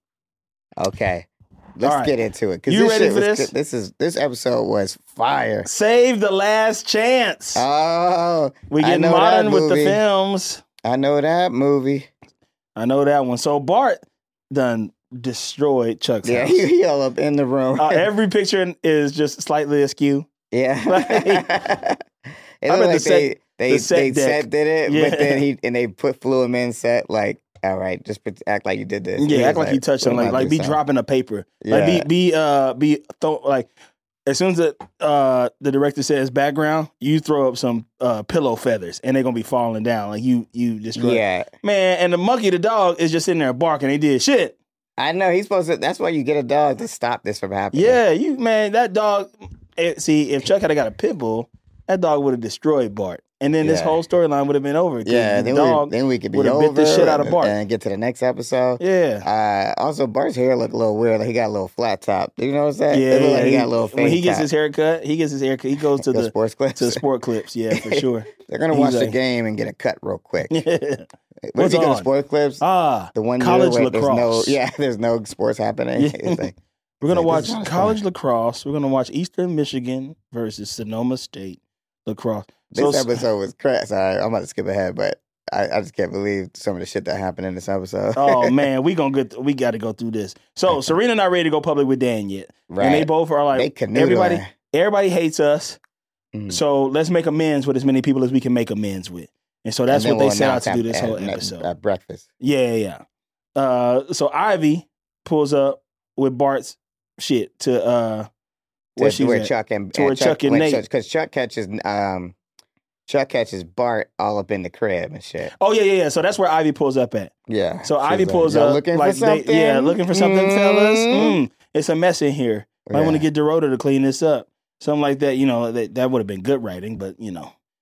Speaker 4: Okay, let's
Speaker 5: All right.
Speaker 4: get into it. 'Cause
Speaker 5: You
Speaker 4: this
Speaker 5: ready
Speaker 4: shit
Speaker 5: for
Speaker 4: was
Speaker 5: this?
Speaker 4: good. This is this episode was fire.
Speaker 5: Save the Last Chance.
Speaker 4: Oh,
Speaker 5: we
Speaker 4: I
Speaker 5: get
Speaker 4: know
Speaker 5: modern
Speaker 4: that
Speaker 5: with the
Speaker 4: movie.
Speaker 5: films.
Speaker 4: I know that movie.
Speaker 5: I know that one. So Bart done destroyed Chuck's
Speaker 4: Yeah,
Speaker 5: house.
Speaker 4: he, he all up in the room.
Speaker 5: Uh, every picture is just slightly askew.
Speaker 4: yeah,
Speaker 5: Like,
Speaker 4: it
Speaker 5: I
Speaker 4: looked
Speaker 5: bet
Speaker 4: like
Speaker 5: the set-
Speaker 4: they they
Speaker 5: the set
Speaker 4: they
Speaker 5: deck.
Speaker 4: set did it,
Speaker 5: Yeah.
Speaker 4: but then he and they put flew him in set like. All right, just pret- act like you did this.
Speaker 5: Yeah,
Speaker 4: He
Speaker 5: act
Speaker 4: was
Speaker 5: like you touched him.
Speaker 4: "What
Speaker 5: Like
Speaker 4: am I
Speaker 5: like be
Speaker 4: doing?"
Speaker 5: dropping a paper.
Speaker 4: Yeah.
Speaker 5: Like be be uh be throw like as soon as the uh the director says background, you throw up some uh pillow feathers and they're gonna be falling down. Like you you destroy.
Speaker 4: Yeah,
Speaker 5: Man, and the monkey, the dog, is just sitting there barking. He did shit.
Speaker 4: I know he's supposed to. That's why you get a dog to stop this from happening.
Speaker 5: Yeah, you man, that dog. eh, see, if Chuck had got a pit bull, that dog would have destroyed Bart, and then this
Speaker 4: Yeah.
Speaker 5: whole storyline would have been over. 'cause
Speaker 4: yeah.
Speaker 5: the
Speaker 4: Then
Speaker 5: dog
Speaker 4: we then we could be
Speaker 5: would have
Speaker 4: over
Speaker 5: bit the shit out of Bart.
Speaker 4: and get to the next episode.
Speaker 5: Yeah.
Speaker 4: Uh, also, Bart's hair looked a little weird. Like he got a little flat top. Do you notice that?
Speaker 5: Yeah,
Speaker 4: It looked like
Speaker 5: he,
Speaker 4: he got a little
Speaker 5: when he
Speaker 4: fade
Speaker 5: gets
Speaker 4: top.
Speaker 5: his haircut, he gets his haircut. He goes to
Speaker 4: Those
Speaker 5: the
Speaker 4: sports clips.
Speaker 5: to the sport clips. Yeah, for sure.
Speaker 4: They're gonna
Speaker 5: He's
Speaker 4: watch the
Speaker 5: like-
Speaker 4: game and get a cut real quick.
Speaker 5: Yeah.
Speaker 4: What
Speaker 5: What's
Speaker 4: if you go
Speaker 5: on?
Speaker 4: to sport clips?
Speaker 5: Ah,
Speaker 4: the one
Speaker 5: college
Speaker 4: year where there's no,
Speaker 5: lacrosse.
Speaker 4: yeah, there's no sports happening.
Speaker 5: Yeah.
Speaker 4: It's like,
Speaker 5: We're gonna
Speaker 4: Like,
Speaker 5: watch
Speaker 4: this sounds
Speaker 5: college
Speaker 4: fun.
Speaker 5: lacrosse. We're gonna watch Eastern Michigan versus Sonoma State lacrosse.
Speaker 4: this
Speaker 5: So-
Speaker 4: episode was crazy. Sorry, I'm about to skip ahead, but I, I just can't believe some of the shit that happened in this episode.
Speaker 5: oh man, we gonna get. We got to go through this. So Serena not ready to go public with Dan yet,
Speaker 4: right.
Speaker 5: and they both are like
Speaker 4: they canoodling.
Speaker 5: everybody. Everybody hates us,
Speaker 4: Mm.
Speaker 5: so let's make amends with as many people as we can make amends with. And so that's
Speaker 4: And
Speaker 5: what
Speaker 4: then
Speaker 5: they
Speaker 4: we'll
Speaker 5: set out
Speaker 4: announce
Speaker 5: to do
Speaker 4: at-
Speaker 5: this
Speaker 4: at-
Speaker 5: whole
Speaker 4: at-
Speaker 5: episode.
Speaker 4: At breakfast.
Speaker 5: Yeah, yeah. yeah. Uh, so Ivy pulls up with Bart's shit to uh, where
Speaker 4: To
Speaker 5: she's
Speaker 4: where
Speaker 5: at.
Speaker 4: Chuck and
Speaker 5: To where Chuck and Nate-
Speaker 4: because Chuck catches um, Chuck catches Bart all up in the crib and shit.
Speaker 5: Oh yeah, yeah, yeah. So that's where Ivy pulls up at.
Speaker 4: Yeah.
Speaker 5: So
Speaker 4: She's
Speaker 5: Ivy
Speaker 4: like,
Speaker 5: pulls
Speaker 4: "Y'all
Speaker 5: up
Speaker 4: looking
Speaker 5: like
Speaker 4: for
Speaker 5: they-
Speaker 4: something?
Speaker 5: yeah, looking for something, fellas.
Speaker 4: Mm.
Speaker 5: Mm, it's a mess in here. Might want to
Speaker 4: Yeah.
Speaker 5: get Dorota to clean this up. Something like that. You know, that that would have been good writing, but you know,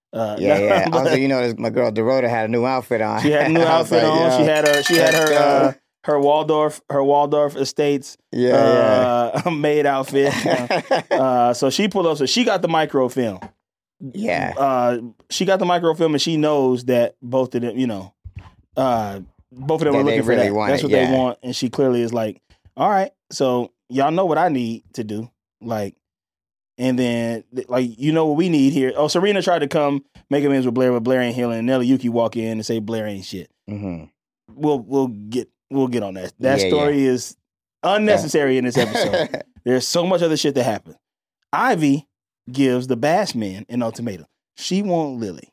Speaker 5: Uh,
Speaker 4: Yeah,
Speaker 5: no,
Speaker 4: yeah.
Speaker 5: but
Speaker 4: Also, you know, my girl Dorota had a new outfit on.
Speaker 5: she had a new
Speaker 4: I was
Speaker 5: outfit
Speaker 4: like,
Speaker 5: on.
Speaker 4: yo,
Speaker 5: She had her. She had
Speaker 4: let's
Speaker 5: her.
Speaker 4: go.
Speaker 5: Uh, her Waldorf. Her Waldorf Estates.
Speaker 4: Yeah,
Speaker 5: uh, maid outfit.
Speaker 4: yeah.
Speaker 5: uh, so she pulled up. So she got the microfilm.
Speaker 4: Yeah.
Speaker 5: Uh, she got the microfilm, and she knows that both of them, you know, uh, both of them
Speaker 4: That
Speaker 5: are
Speaker 4: they
Speaker 5: looking for
Speaker 4: really
Speaker 5: that.
Speaker 4: want
Speaker 5: That's
Speaker 4: it,
Speaker 5: what
Speaker 4: yeah.
Speaker 5: they want, and she clearly is like, all right, so y'all know what I need to do, like, and then like you know what we need here. Oh, Serena tried to come make amends with Blair, but Blair ain't healing. And Nelly Yuki walk in and say Blair ain't shit.
Speaker 4: Mm-hmm.
Speaker 5: We'll we'll get we'll get on that. That
Speaker 4: Yeah,
Speaker 5: story is unnecessary in this episode. There's so much other shit that happened. Ivy gives the Bass men an ultimatum. She want Lily.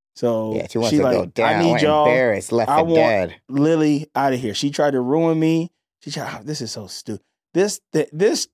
Speaker 5: So
Speaker 4: Yeah, she wants
Speaker 5: she
Speaker 4: to
Speaker 5: like,
Speaker 4: go down.
Speaker 5: I need y'all.
Speaker 4: Embarrassed, left
Speaker 5: I
Speaker 4: for
Speaker 5: want
Speaker 4: dead.
Speaker 5: Lily out of here. She tried to ruin me. She tried, oh, this is so stupid. This th- this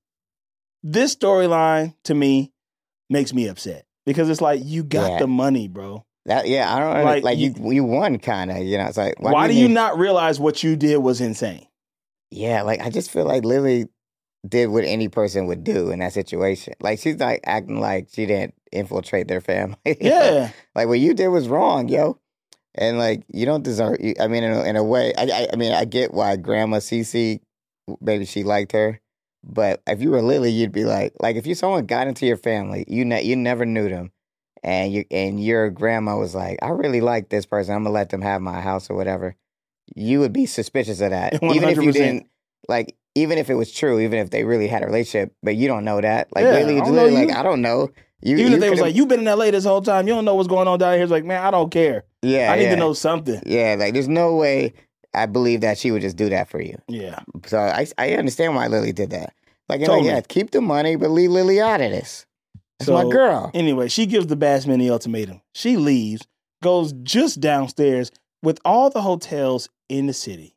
Speaker 5: this storyline to me makes me upset because it's like you got
Speaker 4: Yeah.
Speaker 5: the money, bro.
Speaker 4: That yeah, I don't know.
Speaker 5: Like,
Speaker 4: Like,
Speaker 5: you-
Speaker 4: you, you won, kind of. You know, it's like
Speaker 5: Why, do
Speaker 4: need-
Speaker 5: you not realize what you did was insane?
Speaker 4: Yeah, like I just feel like Lily did what any person would do in that situation. Like she's like acting like she didn't infiltrate their family. you know?
Speaker 5: Yeah.
Speaker 4: Like what you did was wrong, yo. And like you don't deserve. you- I mean, in a, in a way, I, I I mean, I get why Grandma Cece, maybe she liked her, but if you were Lily, you'd be like, like if you someone got into your family, you ne- you never knew them, and you and your grandma was like, I really like this person, I'm gonna let them have my house or whatever. You would be suspicious of that,
Speaker 5: one
Speaker 4: even if
Speaker 5: hundred
Speaker 4: you
Speaker 5: percent.
Speaker 4: didn't like. Even if it was true, even if they really had a relationship, but you don't know that. Like
Speaker 5: Yeah,
Speaker 4: Lily,
Speaker 5: I don't
Speaker 4: Lily
Speaker 5: know
Speaker 4: like
Speaker 5: you.
Speaker 4: I don't know. You,
Speaker 5: Even
Speaker 4: you
Speaker 5: if they was
Speaker 4: could've-
Speaker 5: like, you've been in L A this whole time, you don't know what's going on down here. It's like, man, I don't care.
Speaker 4: yeah,
Speaker 5: I need
Speaker 4: yeah.
Speaker 5: to know something.
Speaker 4: Yeah, like there's no way I believe that she would just do that for you.
Speaker 5: Yeah.
Speaker 4: So I I understand why Lily did that. Like, you know,
Speaker 5: Totally.
Speaker 4: yeah, keep the money, but leave Lily out of this. That's
Speaker 5: So,
Speaker 4: my girl.
Speaker 5: Anyway, she gives the Bassman the ultimatum. She leaves, goes just downstairs with all the hotels in the city.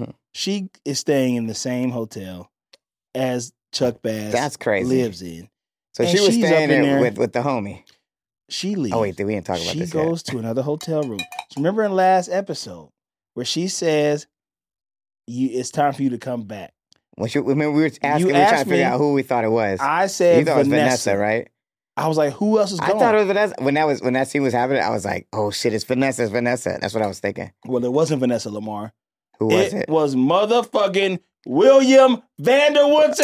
Speaker 5: She is staying in the same hotel as Chuck Bass
Speaker 4: That's crazy.
Speaker 5: lives in.
Speaker 4: So
Speaker 5: and
Speaker 4: she was
Speaker 5: she's up
Speaker 4: staying
Speaker 5: in
Speaker 4: there
Speaker 5: there.
Speaker 4: with, with the homie.
Speaker 5: She leaves.
Speaker 4: Oh wait, we didn't talk about
Speaker 5: she
Speaker 4: this
Speaker 5: goes to another hotel room. So remember in last episode where she says, "You, it's time for you to come back."
Speaker 4: yet. When she, when we were asking, we were
Speaker 5: asked
Speaker 4: trying to figure
Speaker 5: me-
Speaker 4: out who we thought it was.
Speaker 5: I said
Speaker 4: you thought
Speaker 5: Vanessa.
Speaker 4: it was Vanessa, right?
Speaker 5: I was like, "Who else is
Speaker 4: I
Speaker 5: going?"
Speaker 4: thought it was Vanessa. When that was when that scene was happening, I was like, "Oh shit, it's Vanessa, it's Vanessa." That's what I was thinking.
Speaker 5: Well, it wasn't Vanessa Lamar.
Speaker 4: Who was
Speaker 5: it,
Speaker 4: it?
Speaker 5: was motherfucking William Vanderwoodson,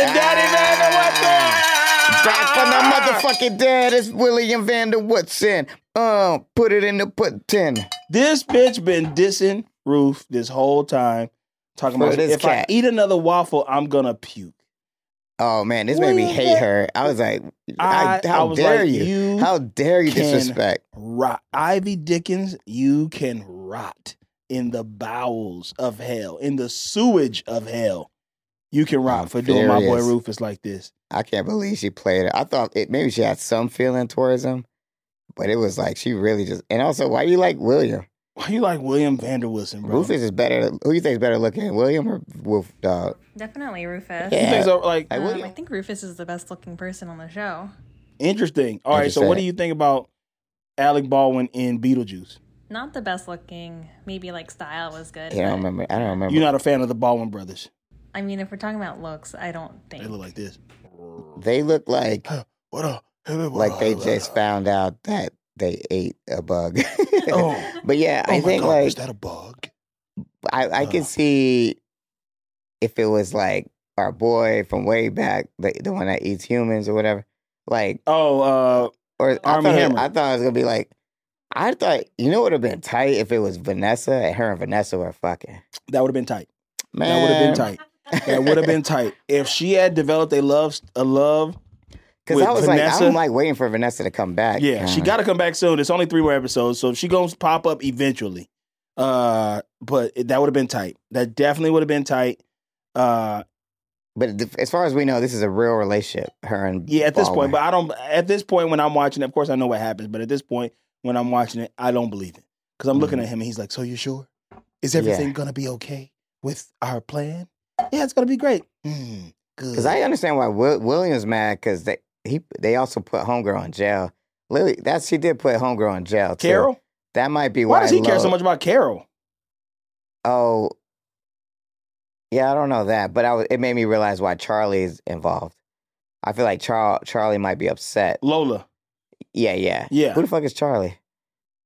Speaker 5: Daddy Vanderwoodson.
Speaker 4: Back from the motherfucking dead, it's William Vanderwoodson. Uh, put it in the pudding.
Speaker 5: This bitch been dissing Ruth this whole time, talking
Speaker 4: For
Speaker 5: about
Speaker 4: this
Speaker 5: if
Speaker 4: cat.
Speaker 5: I eat another waffle, I'm gonna puke.
Speaker 4: Oh man, this made me
Speaker 5: William
Speaker 4: hate
Speaker 5: Van-
Speaker 4: her. I was like,
Speaker 5: I-
Speaker 4: I, how
Speaker 5: I was
Speaker 4: dare
Speaker 5: like,
Speaker 4: you?
Speaker 5: you
Speaker 4: How dare you
Speaker 5: can-
Speaker 4: disrespect?
Speaker 5: Rot. Ivy Dickens, you can rot in the bowels of hell, in the sewage of hell. You can rot
Speaker 4: I'm
Speaker 5: for doing my boy
Speaker 4: furious.
Speaker 5: Rufus like this.
Speaker 4: I can't believe she played it. I thought it maybe she had some feeling towards him, but it was like she really just. And also, why you like William?
Speaker 5: Why you like William Vanderwoodson, bro?
Speaker 4: Rufus is better. Who you think is better looking, William or Wolf Dog?
Speaker 8: Definitely Rufus.
Speaker 5: You
Speaker 4: Yeah.
Speaker 5: think so? Like,
Speaker 4: I
Speaker 8: Um,
Speaker 4: would-
Speaker 8: I think Rufus is the best looking person on the show.
Speaker 5: interesting. All right, so what do
Speaker 4: Interesting.
Speaker 5: you think about Alec Baldwin in Beetlejuice?
Speaker 8: Not the best looking. Maybe like style was good.
Speaker 4: Yeah, I don't
Speaker 8: but-
Speaker 4: remember. I don't remember.
Speaker 5: You're not a fan of the Baldwin brothers.
Speaker 8: I mean, if we're talking about looks, I don't think.
Speaker 5: They look like this.
Speaker 4: They look like
Speaker 5: What up?
Speaker 4: like they just found out that they ate a bug.
Speaker 5: Oh.
Speaker 4: But yeah,
Speaker 5: Oh
Speaker 4: I
Speaker 5: my
Speaker 4: think
Speaker 5: God,
Speaker 4: like
Speaker 5: is that a bug?
Speaker 4: I, I
Speaker 5: Oh.
Speaker 4: could see if it was like our boy from way back, the, the one that eats humans or whatever. Like,
Speaker 5: Oh, uh,
Speaker 4: or I
Speaker 5: Armie
Speaker 4: thought, it-
Speaker 5: Hammer.
Speaker 4: I thought it was gonna be like, I thought you know what would have been tight if it was Vanessa and her and Vanessa were fucking.
Speaker 5: that would have been tight.
Speaker 4: Man,
Speaker 5: That would have been tight. That would have been tight if she had developed a love, a love.
Speaker 4: Because
Speaker 5: with
Speaker 4: I was
Speaker 5: Vanessa.
Speaker 4: like, I'm like waiting for Vanessa to come back.
Speaker 5: Yeah, she
Speaker 4: Uh,
Speaker 5: got to come back soon. It's only three more episodes, so she gonna pop up eventually. Uh, but it, that would have been tight. That definitely would have been tight. Uh,
Speaker 4: But th- as far as we know, this is a real relationship. Her and
Speaker 5: yeah, at this
Speaker 4: Baldwin.
Speaker 5: point, but I don't. At this point, when I'm watching, it, of course, I know what happens. But at this point, when I'm watching it, I don't believe it because I'm looking
Speaker 4: Mhm.
Speaker 5: at him and he's like, "So you sure? Is everything
Speaker 4: Yeah.
Speaker 5: gonna be okay with our plan? Yeah, it's gonna be great. Mm, good.
Speaker 4: Because I understand why Will, William's mad because they he they also put Homegirl in jail. Lily, that's she did put Homegirl in jail too.
Speaker 5: Carol.
Speaker 4: That might be
Speaker 5: Why
Speaker 4: why.
Speaker 5: does he care
Speaker 4: Lo-
Speaker 5: so much about Carol?
Speaker 4: Oh, yeah, I don't know that, but I was, it made me realize why Charlie's involved. I feel like Char- Charlie might be upset.
Speaker 5: Lola.
Speaker 4: Yeah, yeah,
Speaker 5: Yeah.
Speaker 4: Who the fuck is Charlie?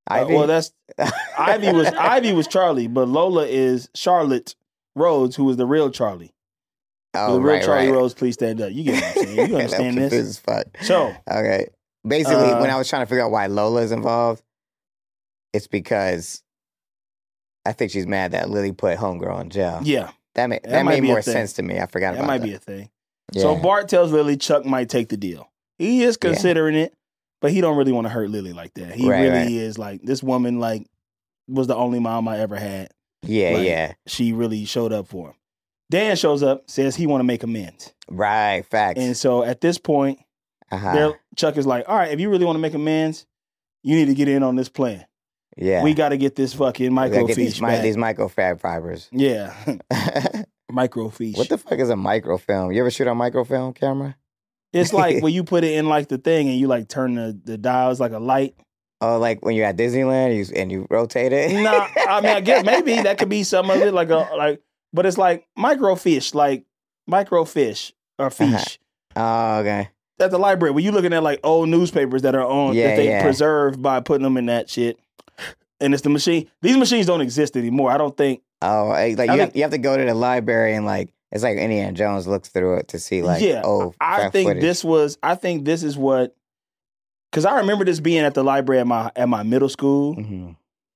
Speaker 4: Ivy?
Speaker 5: Uh, well, that's Ivy was Ivy was Charlie, but Lola is Charlotte Rhodes, who was the real Charlie.
Speaker 4: oh,
Speaker 5: the real
Speaker 4: right,
Speaker 5: Charlie
Speaker 4: right.
Speaker 5: Rose, please stand up. You get what I'm saying? You understand
Speaker 4: That
Speaker 5: this?
Speaker 4: confused as fuck.
Speaker 5: So,
Speaker 4: Okay. Basically,
Speaker 5: Uh,
Speaker 4: when I was trying to figure out why Lola's involved, it's because I think she's mad that Lily put Homegirl in jail.
Speaker 5: yeah,
Speaker 4: That, ma-
Speaker 5: That
Speaker 4: that
Speaker 5: might
Speaker 4: made
Speaker 5: be a
Speaker 4: more
Speaker 5: thing.
Speaker 4: sense to me. I forgot
Speaker 5: that
Speaker 4: about
Speaker 5: might
Speaker 4: that.
Speaker 5: be a thing.
Speaker 4: Yeah.
Speaker 5: So Bart tells Lily Chuck might take the deal. He is
Speaker 4: Yeah.
Speaker 5: considering it, but he don't really want to hurt Lily like that. He
Speaker 4: Right,
Speaker 5: really
Speaker 4: right.
Speaker 5: is like, this woman like was the only mom I ever had.
Speaker 4: yeah,
Speaker 5: Like,
Speaker 4: yeah.
Speaker 5: She really showed up for him. Dan shows up, says he want to make amends.
Speaker 4: Right, facts.
Speaker 5: And so at this point,
Speaker 4: uh-huh.
Speaker 5: they're- Chuck is like, all right, if you really want to make amends, you need to get in on this plan.
Speaker 4: Yeah.
Speaker 5: We got to get this fucking
Speaker 4: We gotta get
Speaker 5: microfiche
Speaker 4: these, mi-
Speaker 5: back.
Speaker 4: these microfab fibers.
Speaker 5: Yeah, microfiche.
Speaker 4: What the fuck is a microfilm? You ever shoot on microfilm camera?
Speaker 5: It's like when you put it in like the thing and you like turn the, the dials like a light.
Speaker 4: Oh, like when you're at Disneyland you, and you rotate it?
Speaker 5: No, I mean I guess maybe that could be some of it, like a like, but it's like microfiche, like microfiche or fiche.
Speaker 4: Oh, okay.
Speaker 5: At the library, when you looking at like old newspapers that are on
Speaker 4: Yeah,
Speaker 5: that they
Speaker 4: yeah.
Speaker 5: preserved by putting them in that shit, and it's the machine. These machines don't exist anymore. I don't think.
Speaker 4: Oh, eh, like
Speaker 5: I
Speaker 4: you
Speaker 5: think-
Speaker 4: have, you have to go to the library and like it's like Indiana Jones looks through it to see like
Speaker 5: yeah,
Speaker 4: oh
Speaker 5: I
Speaker 4: fat
Speaker 5: think
Speaker 4: footage.
Speaker 5: this was. I think this is what. Because I remember this being at the library at my at my middle school
Speaker 4: Mhm.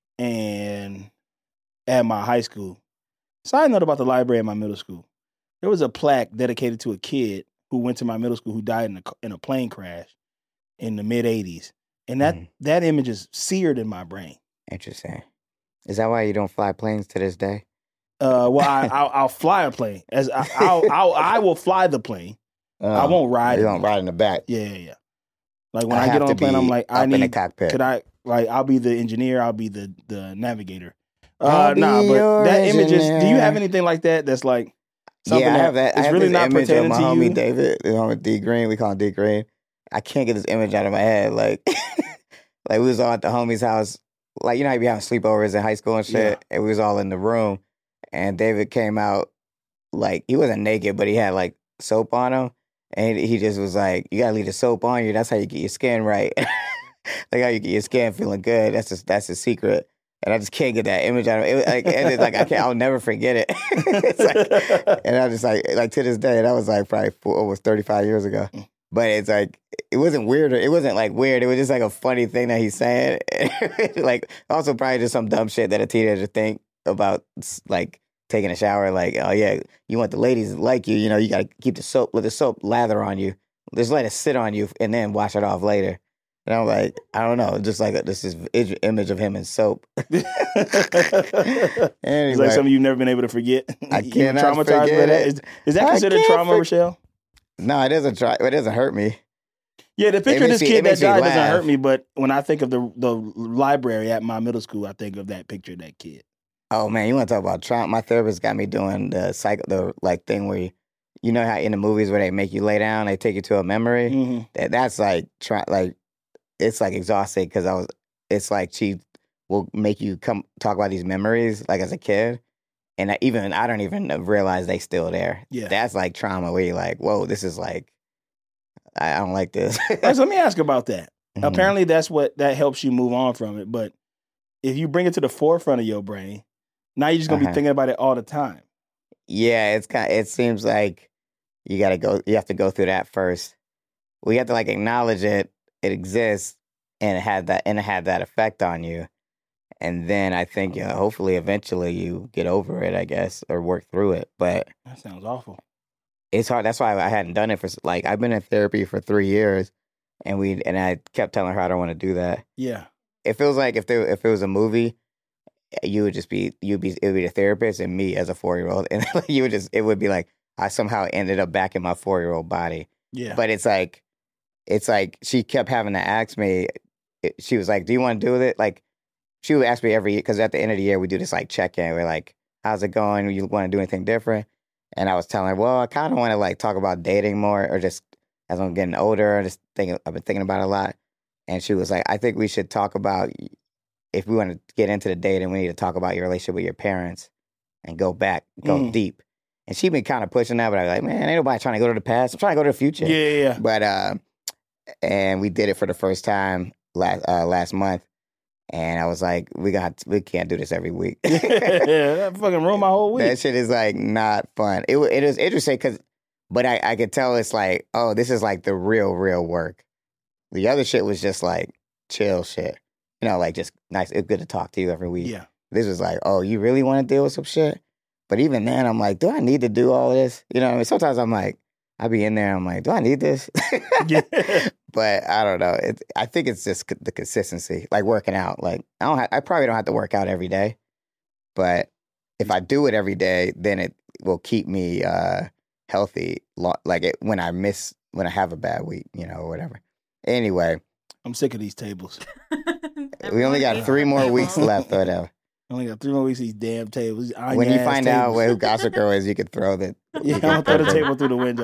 Speaker 5: and at my high school. Side note about the library at my middle school: there was a plaque dedicated to a kid who went to my middle school who died in a in a plane crash in the mid eighties, and that
Speaker 4: Mhm.
Speaker 5: that image is seared in my brain.
Speaker 4: Interesting. Is that why you don't fly planes to this day?
Speaker 5: Uh, well, I, I'll, I'll fly a plane as I, I'll, I'll I will fly the plane. I won't ride.
Speaker 4: You
Speaker 5: it.
Speaker 4: don't ride in the back.
Speaker 5: Yeah, yeah, yeah. Like when
Speaker 4: I
Speaker 5: I, get
Speaker 4: have
Speaker 5: on
Speaker 4: to
Speaker 5: the plane,
Speaker 4: be
Speaker 5: I'm like, I
Speaker 4: up in the
Speaker 5: need.
Speaker 4: cockpit.
Speaker 5: Could I like? I'll be the engineer. I'll be the the navigator.
Speaker 4: I'll
Speaker 5: Uh,
Speaker 4: be
Speaker 5: nah, but
Speaker 4: your
Speaker 5: that image is. Do you
Speaker 4: engineer.
Speaker 5: have anything like that? That's like something
Speaker 4: Yeah, I
Speaker 5: that
Speaker 4: have that. I
Speaker 5: is
Speaker 4: have
Speaker 5: really
Speaker 4: this
Speaker 5: not
Speaker 4: image of
Speaker 5: pertaining
Speaker 4: my
Speaker 5: to
Speaker 4: homie
Speaker 5: you.
Speaker 4: David, the homie D Green. We call him D Green. I can't get this image out of my head. Like, like we was all at the homie's house. Like, you know how you be having sleepovers in high school and shit?
Speaker 5: Yeah.
Speaker 4: And we was all in the room. And David came out, like, he wasn't naked, but he had, like, soap on him. And he just was like, you gotta leave the soap on you. That's how you get your skin right. Like, how you get your skin feeling good. That's just, that's the secret. And I just can't get that image out of it. It- like, and it's like, I can't, I'll never forget it. It's like, and I was just like, like to this day, that was like probably four, almost thirty-five years ago. But it's like, it wasn't weird. It wasn't like weird. It was just like a funny thing that he's saying. Like, also probably just some dumb shit that a teenager think about, like, taking a shower. Like, oh yeah, you want the ladies to like you, you know, you got to keep the soap, let the soap lather on you. Just let it sit on you and then wash it off later. And I'm like, I don't know, just like a, this is i- image of him in soap.
Speaker 5: It's
Speaker 4: Anyway,
Speaker 5: like something you've never been able to forget.
Speaker 4: I
Speaker 5: You were
Speaker 4: cannot
Speaker 5: traumatized by
Speaker 4: forget
Speaker 5: that.
Speaker 4: it.
Speaker 5: Is, is that
Speaker 4: I
Speaker 5: considered
Speaker 4: can't
Speaker 5: trauma,
Speaker 4: for-
Speaker 5: Rochelle?
Speaker 4: no, it doesn't try. It doesn't hurt me.
Speaker 5: Yeah, the picture of
Speaker 4: makes
Speaker 5: this
Speaker 4: me- it
Speaker 5: kid that
Speaker 4: makes me
Speaker 5: died doesn't
Speaker 4: laugh.
Speaker 5: hurt me, but when I think of the the library at my middle school, I think of that picture of that kid.
Speaker 4: Oh man, you want to talk about trauma? My therapist got me doing the psych, the like thing where you, you know how in the movies where they make you lay down, they take you to a memory.
Speaker 5: Mm-hmm.
Speaker 4: That that's like try like it's like exhausting because I was. It's like she will make you come talk about these memories like as a kid, and I, even I don't even realize they still there.
Speaker 5: Yeah.
Speaker 4: That's like trauma where you're like, whoa, this is like, I, I don't like this.
Speaker 5: Right, so let me ask about that.
Speaker 4: Mhm.
Speaker 5: Apparently, that's what that helps you move on from it. But if you bring it to the forefront of your brain, now you're just gonna
Speaker 4: Uh-huh.
Speaker 5: be thinking about it all the time.
Speaker 4: Yeah, it's kind. It seems like you got to go. You have to go through that first. We have to like acknowledge it. It exists, and it had that, and it had that effect on you. And then I think, you know, hopefully, eventually, you get over it. I guess, or work through it. But
Speaker 5: That sounds awful.
Speaker 4: it's hard. That's why I hadn't done it for like I've been in therapy for three years, and we and I kept telling her I don't want to do that.
Speaker 5: Yeah.
Speaker 4: It feels like if there if it was a movie, you would just be you'd be it would be the therapist and me as a four year old, and you would just it would be like I somehow ended up back in my four year old body.
Speaker 5: Yeah.
Speaker 4: But it's like it's like she kept having to ask me. it- She was like, "Do you want to do it?" Like she would ask me every year because at the end of the year we do this like check in. We're like, "How's it going? You want to do anything different?" And I was telling her, "Well, I kind of want to like talk about dating more, or just as I'm getting older, I just thinking I've been thinking about it a lot." And she was like, "I think we should talk about if we want to get into the dating, we need to talk about your relationship with your parents and go back, go
Speaker 5: Mm.
Speaker 4: deep." And she been kind of pushing that, but I was like, "Man, ain't nobody trying to go to the past. I'm trying to go to the future."
Speaker 5: Yeah, yeah, yeah.
Speaker 4: But uh, and we did it for the first time last uh, last month, And I was like, we got we can't do this every week.
Speaker 5: yeah, that fucking ruined my whole week.
Speaker 4: That shit is like not fun. It it is interesting because, but I, I could tell it's like, oh, this is like the real, real work. The other shit was just like chill shit. You know, like just nice. It's good to talk to you every week.
Speaker 5: Yeah.
Speaker 4: This was like, oh, you really want to deal with some shit? But even then, I'm like, do I need to do all this? You know what I mean? Sometimes I'm like, I be in there, I'm like, do I need this?
Speaker 5: Yeah.
Speaker 4: But I don't know. It, I think it's just c- the consistency, like working out. Like I don't, ha- I probably don't have to work out every day, but if I do it every day, then it will keep me uh, healthy. Lo- like it, when I miss, when I have a bad week, you know, or whatever. Anyway,
Speaker 5: I'm sick of these tables.
Speaker 4: we only got three more weeks left, or whatever.
Speaker 5: I only got three more weeks of these damn tables.
Speaker 4: When you find out who Gossip Girl is, you can throw the
Speaker 5: yeah, I'll throw the table through the window,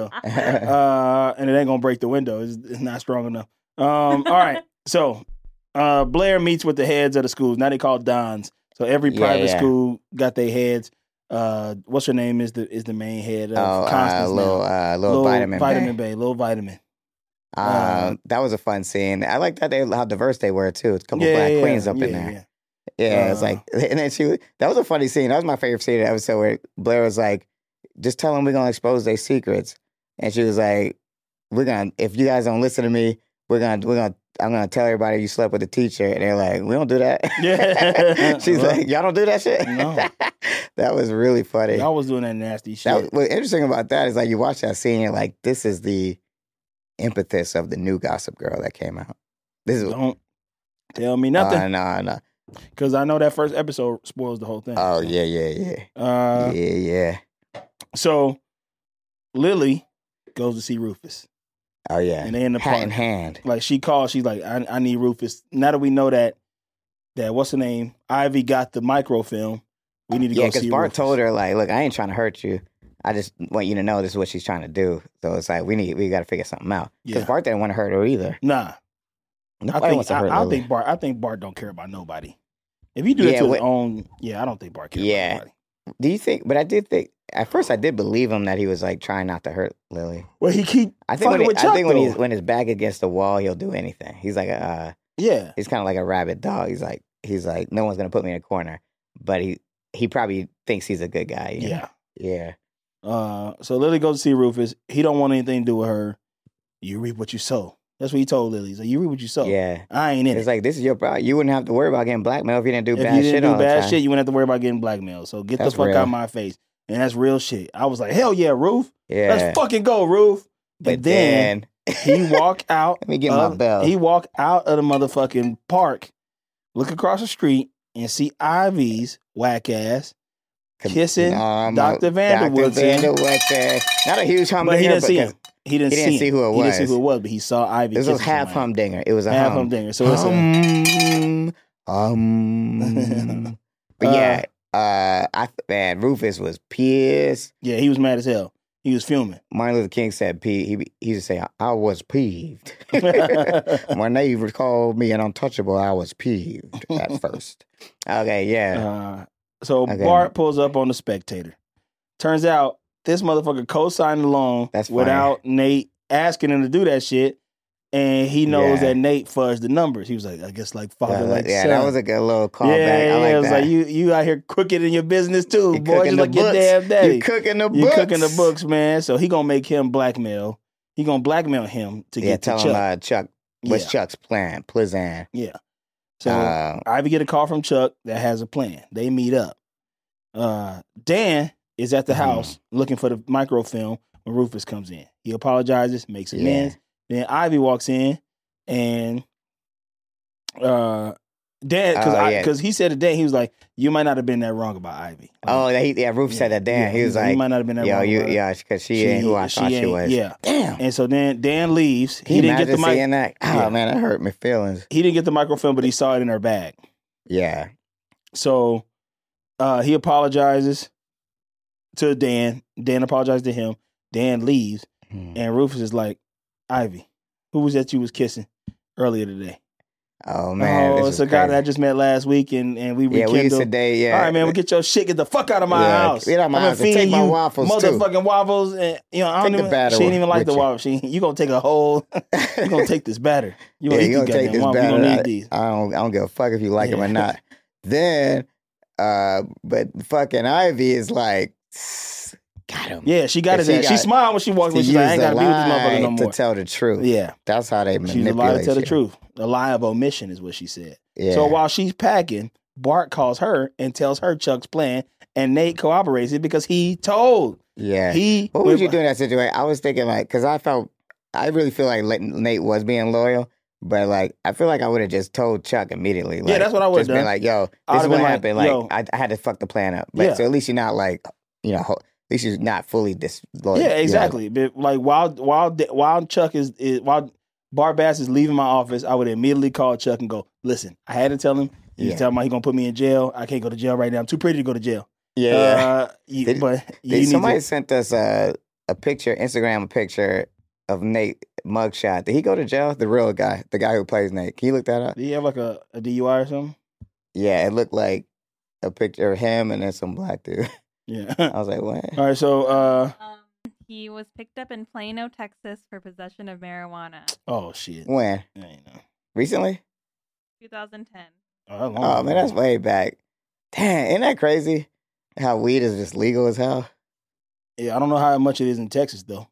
Speaker 5: uh, and it ain't gonna break the window. It's, it's not strong enough. Um, all right, so uh, Blair meets with the heads of the schools. Now they call dons. So every
Speaker 4: Yeah,
Speaker 5: private
Speaker 4: yeah.
Speaker 5: school got their heads. Uh, what's her name? Is the is the main head of
Speaker 4: oh, uh,
Speaker 5: Constance
Speaker 4: little,
Speaker 5: now.
Speaker 4: uh, little vitamin,
Speaker 5: vitamin
Speaker 4: Bay.
Speaker 5: Bay, little vitamin.
Speaker 4: Uh,
Speaker 5: Uh,
Speaker 4: that was a fun scene. I like that they how diverse they were too. A couple
Speaker 5: Yeah,
Speaker 4: black
Speaker 5: yeah,
Speaker 4: queens up
Speaker 5: yeah,
Speaker 4: in there.
Speaker 5: yeah.
Speaker 4: Yeah, it's
Speaker 5: Uh,
Speaker 4: like, and then she, that was a funny scene. That was my favorite scene of the episode where Blair was like, just tell them we're going to expose their secrets. And she was like, we're going to, if you guys don't listen to me, we're going to, we're going to, I'm going to tell everybody you slept with the teacher. And they're like, we don't do that.
Speaker 5: Yeah.
Speaker 4: She's
Speaker 5: Well,
Speaker 4: like, y'all don't do that shit?
Speaker 5: no.
Speaker 4: That was really funny.
Speaker 5: Y'all was doing that nasty shit.
Speaker 4: That, what's interesting about that is like, you watch that scene, you're like, this is the impetus of the new Gossip Girl that came out. This is,
Speaker 5: Don't tell me nothing.
Speaker 4: uh, no, no.
Speaker 5: Because I know that first episode spoils the whole thing.
Speaker 4: Oh, yeah, yeah, yeah.
Speaker 5: Uh,
Speaker 4: yeah, yeah.
Speaker 5: So Lily goes to see Rufus.
Speaker 4: Oh, yeah.
Speaker 5: And they in the
Speaker 4: Hat
Speaker 5: park.
Speaker 4: in hand.
Speaker 5: Like she calls, she's like, I, I need Rufus. Now that we know that, that what's her name? Ivy got the microfilm. We need to
Speaker 4: Yeah,
Speaker 5: go
Speaker 4: because
Speaker 5: see
Speaker 4: Bart
Speaker 5: Rufus.
Speaker 4: told her, like, look, I ain't trying to hurt you. I just want you to know this is what she's trying to do. So it's like, we need, we got to figure something out. Because
Speaker 5: Yeah.
Speaker 4: Bart didn't want to hurt her either.
Speaker 5: Nah.
Speaker 4: Nobody
Speaker 5: I think
Speaker 4: wants to
Speaker 5: I,
Speaker 4: hurt
Speaker 5: I
Speaker 4: Lily.
Speaker 5: think Bart I think Bart don't care about nobody. If you do
Speaker 4: Yeah,
Speaker 5: that to
Speaker 4: what-
Speaker 5: his own, yeah, I don't think Bart cares
Speaker 4: Yeah.
Speaker 5: about nobody.
Speaker 4: Do you think, but I did think, at first I did believe him that he was, like, trying not to hurt Lily.
Speaker 5: Well, he keep
Speaker 4: I think when,
Speaker 5: fucking
Speaker 4: he,
Speaker 5: with
Speaker 4: I
Speaker 5: Chuck,
Speaker 4: think when
Speaker 5: though.
Speaker 4: he's when his back against the wall, he'll do anything. He's like a, uh,
Speaker 5: Yeah.
Speaker 4: he's kind of like a rabid dog. He's like, he's like, no one's going to put me in a corner. But he, he probably thinks he's a good guy. You know?
Speaker 5: Yeah.
Speaker 4: Yeah.
Speaker 5: Uh, so Lily goes to see Rufus. He don't want anything to do with her. You reap what you sow. That's what he told Lily. He's like, you reap what you sow.
Speaker 4: Yeah.
Speaker 5: I ain't in
Speaker 4: It's
Speaker 5: it.
Speaker 4: like, this is your problem. You wouldn't have to worry about getting blackmailed if you didn't do
Speaker 5: If
Speaker 4: bad
Speaker 5: you didn't
Speaker 4: shit
Speaker 5: do
Speaker 4: all the
Speaker 5: bad
Speaker 4: time.
Speaker 5: shit, you wouldn't have to worry about getting blackmailed. So get
Speaker 4: That's
Speaker 5: the fuck
Speaker 4: real.
Speaker 5: out of my face. And that's real shit. I was like, hell yeah, Roof.
Speaker 4: Yeah.
Speaker 5: Let's fucking go, Roof.
Speaker 4: But
Speaker 5: And then,
Speaker 4: then,
Speaker 5: he walk out.
Speaker 4: Let me get my
Speaker 5: of-
Speaker 4: bell.
Speaker 5: He walk out of the motherfucking park, look across the street, and see Ivy's whack ass kissing
Speaker 4: Um,
Speaker 5: Doctor Vanderwoodson.
Speaker 4: Doctor Vanderwoodson. Not a huge humdinger,
Speaker 5: But he didn't see
Speaker 4: because
Speaker 5: him. He didn't,
Speaker 4: he didn't
Speaker 5: see,
Speaker 4: see
Speaker 5: him.
Speaker 4: who it
Speaker 5: He didn't see
Speaker 4: was.
Speaker 5: who it was, but he saw Ivy.
Speaker 4: This was
Speaker 5: kissing
Speaker 4: half
Speaker 5: somebody.
Speaker 4: humdinger. It was a
Speaker 5: Half
Speaker 4: hum.
Speaker 5: humdinger. So it's a,
Speaker 4: Um, um. But
Speaker 5: Uh,
Speaker 4: yeah, uh, I man, Rufus was pissed.
Speaker 5: yeah, he was mad as hell. He was fuming.
Speaker 4: Martin Luther King said, "P." He he used to say, "I was peeved." When they called me an untouchable, I was peeved at first. Okay, yeah.
Speaker 5: Uh, so
Speaker 4: Okay.
Speaker 5: Bart pulls up on the Spectator. Turns out this motherfucker co-signed the loan
Speaker 4: That's funny.
Speaker 5: without Nate asking him to do that shit. And he knows
Speaker 4: Yeah.
Speaker 5: that Nate fudged the numbers. He was like, I guess like father,
Speaker 4: yeah,
Speaker 5: like
Speaker 4: yeah,
Speaker 5: son.
Speaker 4: that was a good little callback.
Speaker 5: Yeah,
Speaker 4: I like
Speaker 5: it was
Speaker 4: that.
Speaker 5: like you you out here crooked in your business too,
Speaker 4: You
Speaker 5: boy.
Speaker 4: cooking
Speaker 5: Just
Speaker 4: the
Speaker 5: like your
Speaker 4: books.
Speaker 5: damn daddy.
Speaker 4: You cooking the
Speaker 5: You
Speaker 4: books.
Speaker 5: cooking the books, man. So he gonna make him blackmail. He gonna blackmail him to
Speaker 4: Yeah,
Speaker 5: get
Speaker 4: tell
Speaker 5: to
Speaker 4: him
Speaker 5: Chuck.
Speaker 4: uh, Chuck. What's
Speaker 5: Yeah.
Speaker 4: Chuck's plan? Plizan.
Speaker 5: Yeah. So
Speaker 4: Uh,
Speaker 5: Ivy get a call from Chuck that has a plan. They meet up. Uh, Dan is at the
Speaker 4: Mhm.
Speaker 5: house looking for the microfilm when Rufus comes in. He apologizes, makes
Speaker 4: Yeah.
Speaker 5: amends. Then Ivy walks in and uh, Dan, because
Speaker 4: Oh, yeah.
Speaker 5: because he said to Dan, he was like, "You might not have been that wrong about Ivy." Like,
Speaker 4: oh, he, yeah. Rufus
Speaker 5: yeah,
Speaker 4: said that. Damn,
Speaker 5: yeah,
Speaker 4: he was like,
Speaker 5: "You might not have been that
Speaker 4: "Yo,
Speaker 5: wrong."
Speaker 4: you,
Speaker 5: about her.
Speaker 4: yeah, because she, ain't who I thought she
Speaker 5: ain't-
Speaker 4: was."
Speaker 5: Yeah,
Speaker 4: Damn.
Speaker 5: and so then Dan leaves.
Speaker 4: Can
Speaker 5: He
Speaker 4: you
Speaker 5: didn't get the
Speaker 4: imagine
Speaker 5: mic.
Speaker 4: seeing that? Oh
Speaker 5: Yeah.
Speaker 4: man, that hurt my feelings.
Speaker 5: He didn't get the microfilm, but he saw it in her bag.
Speaker 4: Yeah.
Speaker 5: So uh, he apologizes to Dan. Dan apologizes to him. Dan leaves,
Speaker 4: Hmm.
Speaker 5: and Rufus is like, "Ivy, who was that you was kissing earlier today?"
Speaker 4: Oh man,
Speaker 5: oh,
Speaker 4: this
Speaker 5: it's
Speaker 4: was
Speaker 5: a guy
Speaker 4: crazy.
Speaker 5: that I just met last week, and, and we
Speaker 4: Yeah,
Speaker 5: rekindled.
Speaker 4: we used to date. Yeah.
Speaker 5: All right, man, we get your shit. Get the fuck out of my
Speaker 4: Yeah,
Speaker 5: house.
Speaker 4: get out of my
Speaker 5: I'm
Speaker 4: house and
Speaker 5: feeding
Speaker 4: take my
Speaker 5: you
Speaker 4: waffles, too.
Speaker 5: motherfucking waffles, and you know I don't
Speaker 4: Take the
Speaker 5: even.
Speaker 4: batter
Speaker 5: She ain't even like
Speaker 4: with
Speaker 5: the
Speaker 4: you.
Speaker 5: waffles. She you gonna take a whole. You gonna take this batter. You gonna
Speaker 4: Yeah,
Speaker 5: eat
Speaker 4: you
Speaker 5: these
Speaker 4: gonna take
Speaker 5: goddamn
Speaker 4: this
Speaker 5: waffles. You
Speaker 4: batter.
Speaker 5: gonna
Speaker 4: I,
Speaker 5: eat these.
Speaker 4: I don't. I don't give a fuck if you like them
Speaker 5: Yeah.
Speaker 4: or not. Then, uh, but fucking Ivy is like, got him.
Speaker 5: Yeah, she got
Speaker 4: And
Speaker 5: his
Speaker 4: she
Speaker 5: ass. She
Speaker 4: got-
Speaker 5: smiled when she walked
Speaker 4: To
Speaker 5: in. She's
Speaker 4: use
Speaker 5: like, I ain't
Speaker 4: the
Speaker 5: gotta be with this motherfucker no
Speaker 4: lie
Speaker 5: more.
Speaker 4: to tell the truth.
Speaker 5: Yeah.
Speaker 4: That's how they
Speaker 5: She's
Speaker 4: manipulate
Speaker 5: a lie to tell the
Speaker 4: you.
Speaker 5: truth. The lie of omission is what she said.
Speaker 4: Yeah.
Speaker 5: So while she's packing, Bart calls her and tells her Chuck's plan, and Nate corroborates it because he told.
Speaker 4: Yeah.
Speaker 5: He.
Speaker 4: What would you do in that situation? I was thinking like, because I felt, I really feel like let- Nate was being loyal, but like, I feel like I would have just told Chuck immediately. Like,
Speaker 5: Yeah, that's what I would've
Speaker 4: just been
Speaker 5: done.
Speaker 4: like, yo,
Speaker 5: I
Speaker 4: this is
Speaker 5: would've
Speaker 4: what
Speaker 5: been like,
Speaker 4: happened. Like,
Speaker 5: yo.
Speaker 4: I, I had to fuck the plan up. But
Speaker 5: Yeah.
Speaker 4: so at least you're not like, you know, ho- at least you're not fully disloyal.
Speaker 5: Yeah,
Speaker 4: you know?
Speaker 5: exactly. But like while while while Chuck is, is while Bart Bass is leaving my office, I would immediately call Chuck and go, listen, I had to tell him. He's
Speaker 4: Yeah.
Speaker 5: telling me he's gonna put me in jail. I can't go to jail right now. I'm too pretty to go to jail.
Speaker 4: Yeah. yeah.
Speaker 5: Uh, you,
Speaker 4: Did-
Speaker 5: but you
Speaker 4: They-
Speaker 5: need
Speaker 4: somebody
Speaker 5: to,
Speaker 4: sent us a, a picture, Instagram picture of Nate mugshot. Did he go to jail? The real guy, the guy who plays Nate. Can you look that up?
Speaker 5: do you have like a, a D U I or something?
Speaker 4: Yeah, it looked like a picture of him and then some black dude.
Speaker 5: Yeah.
Speaker 4: I was like, what?
Speaker 5: All right, so uh,
Speaker 8: Um, he was picked up in Plano, Texas for possession of marijuana.
Speaker 5: oh shit.
Speaker 4: When?
Speaker 5: I ain't know.
Speaker 4: Recently?
Speaker 8: twenty ten.
Speaker 5: Oh, that long
Speaker 4: Oh
Speaker 5: ago.
Speaker 4: man, that's way back. Damn, isn't that crazy? How weed is just legal as hell.
Speaker 5: Yeah, I don't know how much it is in Texas though.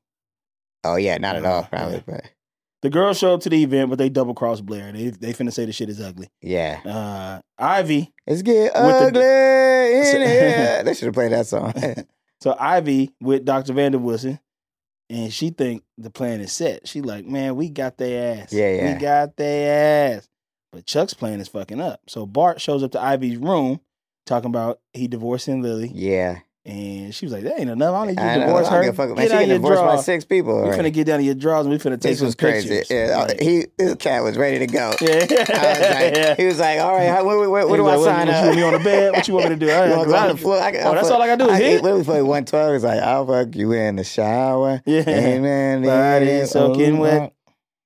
Speaker 4: Oh yeah, not at all,
Speaker 5: Yeah,
Speaker 4: probably,
Speaker 5: yeah.
Speaker 4: but
Speaker 5: The girls show up to the event, but they double cross Blair. They they finna say the shit is ugly.
Speaker 4: yeah.
Speaker 5: Uh, Ivy.
Speaker 4: It's get
Speaker 5: With the-
Speaker 4: ugly in here. They should have played that song.
Speaker 5: So Ivy with Doctor Vander Wilson, and she think the plan is set. She like, man, we got their ass.
Speaker 4: Yeah, yeah.
Speaker 5: We got their ass. But Chuck's plan is fucking up. So Bart shows up to Ivy's room talking about he divorcing Lily.
Speaker 4: Yeah.
Speaker 5: And she was like, that ain't enough. I don't need you
Speaker 4: I
Speaker 5: to
Speaker 4: know.
Speaker 5: divorce
Speaker 4: I don't
Speaker 5: her.
Speaker 4: give a fuck. Man,
Speaker 5: Get
Speaker 4: she
Speaker 5: out
Speaker 4: getting
Speaker 5: your
Speaker 4: divorced by
Speaker 5: drawers.
Speaker 4: six people
Speaker 5: We
Speaker 4: already.
Speaker 5: finna get down to your drawers and we finna take
Speaker 4: This
Speaker 5: some
Speaker 4: was crazy.
Speaker 5: pictures.
Speaker 4: Yeah,
Speaker 5: Like,
Speaker 4: he this cat was ready to go.
Speaker 5: yeah.
Speaker 4: I was like, he was like, all right, how, what, what, what
Speaker 5: He
Speaker 4: do
Speaker 5: was
Speaker 4: I
Speaker 5: like,
Speaker 4: sign
Speaker 5: what,
Speaker 4: up?
Speaker 5: What you want me on the bed? What you want me to do? All right,
Speaker 4: You wanna
Speaker 5: 'cause
Speaker 4: go
Speaker 5: I-
Speaker 4: on the floor? I, can-
Speaker 5: oh,
Speaker 4: I'll
Speaker 5: that's
Speaker 4: fuck-
Speaker 5: all I gotta do is
Speaker 4: I,
Speaker 5: hit.
Speaker 4: What we play one twelve? He's like, I'll fuck you in the shower.
Speaker 5: Yeah.
Speaker 4: Amen.
Speaker 5: Body
Speaker 4: Amen.
Speaker 5: soaking
Speaker 4: Oh,
Speaker 5: wet.
Speaker 4: no.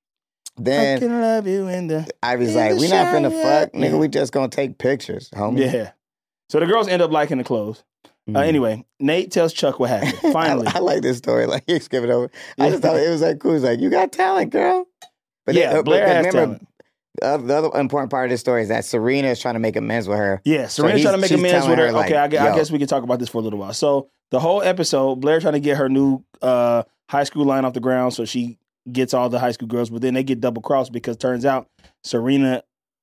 Speaker 5: I
Speaker 4: Then
Speaker 5: can love you in the
Speaker 4: I was
Speaker 5: in
Speaker 4: like,
Speaker 5: the
Speaker 4: we not finna
Speaker 5: shower.
Speaker 4: fuck, nigga.
Speaker 5: Yeah.
Speaker 4: We just gonna take pictures, homie.
Speaker 5: Yeah. So the girls end up liking the clothes. Uh,
Speaker 4: Mm.
Speaker 5: anyway, Nate tells Chuck what happened. Finally.
Speaker 4: I, I like this story. Like he's giving over. I just thought it was like cool. He's like, you got talent, girl. But
Speaker 5: Yeah,
Speaker 4: then-
Speaker 5: Blair
Speaker 4: but
Speaker 5: has
Speaker 4: remember,
Speaker 5: talent.
Speaker 4: uh, the other important part of this story is that Serena is trying to make amends with her.
Speaker 5: Yeah,
Speaker 4: So
Speaker 5: Serena's
Speaker 4: he's-
Speaker 5: trying to make
Speaker 4: she's
Speaker 5: amends
Speaker 4: telling
Speaker 5: with her.
Speaker 4: her, like,
Speaker 5: okay, I, gu- I
Speaker 4: yo.
Speaker 5: guess we can talk about this for a little while. So the whole episode, Blair trying to get her new uh, high school line off the ground so she gets all the high school girls, but then they get double crossed because turns out Serena,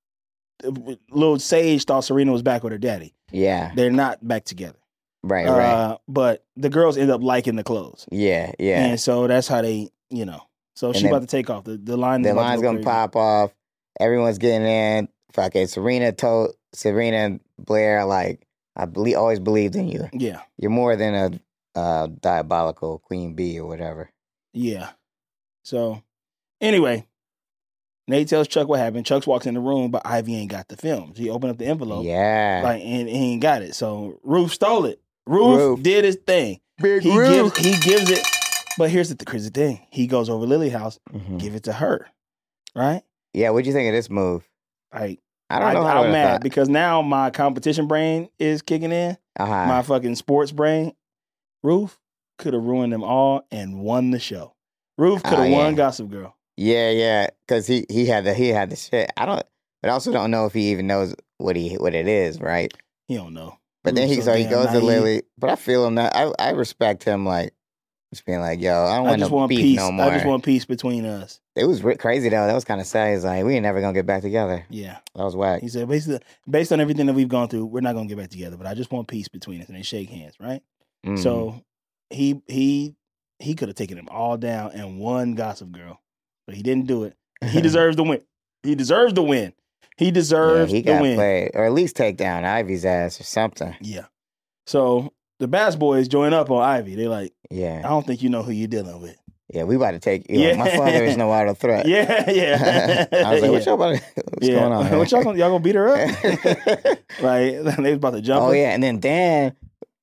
Speaker 5: little Sage thought Serena was back with her daddy.
Speaker 4: Yeah,
Speaker 5: They're not back together.
Speaker 4: right, right.
Speaker 5: Uh, but the girls end up liking the clothes.
Speaker 4: Yeah, yeah.
Speaker 5: And so that's how they, you know. So she
Speaker 4: then
Speaker 5: about to take off. The, the line is
Speaker 4: The
Speaker 5: about
Speaker 4: line's
Speaker 5: to go
Speaker 4: gonna
Speaker 5: crazy.
Speaker 4: pop off. Everyone's getting in. Fucking Serena told Serena and Blair, like, I believe, always believed in you.
Speaker 5: Yeah.
Speaker 4: You're more than a uh, diabolical queen bee or whatever.
Speaker 5: Yeah. So, anyway, Nate tells Chuck what happened. Chuck walks in the room, but Ivy ain't got the film. She opened up the envelope,
Speaker 4: Yeah.
Speaker 5: like, and he ain't got it. So Roof stole it. Roof,
Speaker 4: Roof.
Speaker 5: did his thing.
Speaker 4: Big
Speaker 5: He
Speaker 4: Roof.
Speaker 5: gives, he gives it. But here's the crazy thing: he goes over Lily's house,
Speaker 4: Mhm.
Speaker 5: give it to her, right?
Speaker 4: Yeah, what'd you think of this move?
Speaker 5: Like,
Speaker 4: I don't know how I
Speaker 5: I'm
Speaker 4: would've
Speaker 5: mad
Speaker 4: thought.
Speaker 5: because now my competition brain is kicking in.
Speaker 4: Uh-huh.
Speaker 5: My fucking sports brain. Roof could have ruined them all and won the show. Roof could have
Speaker 4: Oh, yeah.
Speaker 5: won Gossip Girl.
Speaker 4: Yeah, yeah, because he he had the he had the shit. I don't, but I also don't know if he even knows what he what it is, right?
Speaker 5: He don't know.
Speaker 4: But then he
Speaker 5: Roof's
Speaker 4: so he
Speaker 5: damn
Speaker 4: goes to
Speaker 5: naive.
Speaker 4: Lily. But I feel him that I I respect him, like just being like, yo, I don't
Speaker 5: I
Speaker 4: want
Speaker 5: just
Speaker 4: no
Speaker 5: want
Speaker 4: beef
Speaker 5: peace.
Speaker 4: no more.
Speaker 5: I just want peace between us.
Speaker 4: It was re- crazy though. That was kind of sad. He's like, we ain't never gonna get back together.
Speaker 5: Yeah.
Speaker 4: That was whack.
Speaker 5: He said, basically, based on everything that we've gone through, we're not gonna get back together. But I just want peace between us, and they shake hands, right?
Speaker 4: Mhm.
Speaker 5: So he he he could have taken them all down and won Gossip Girl, but he didn't do it. He deserves the win. He deserves the win. He
Speaker 4: yeah,
Speaker 5: deserves
Speaker 4: he
Speaker 5: the
Speaker 4: got
Speaker 5: win.
Speaker 4: played, or at least take down Ivy's ass or something.
Speaker 5: Yeah. So the Bass Boys join up on Ivy. They're like, I
Speaker 4: Yeah,
Speaker 5: don't think you know who you're dealing with.
Speaker 4: yeah, we about to take. You know,
Speaker 5: Yeah.
Speaker 4: my father is no idle threat.
Speaker 5: Yeah, yeah.
Speaker 4: I was like, what
Speaker 5: Yeah.
Speaker 4: y'all about? To, what's
Speaker 5: Yeah.
Speaker 4: going on?
Speaker 5: What y'all gonna, y'all gonna beat her up?
Speaker 4: man?
Speaker 5: Like they was about to jump
Speaker 4: Oh
Speaker 5: her.
Speaker 4: yeah, and then Dan,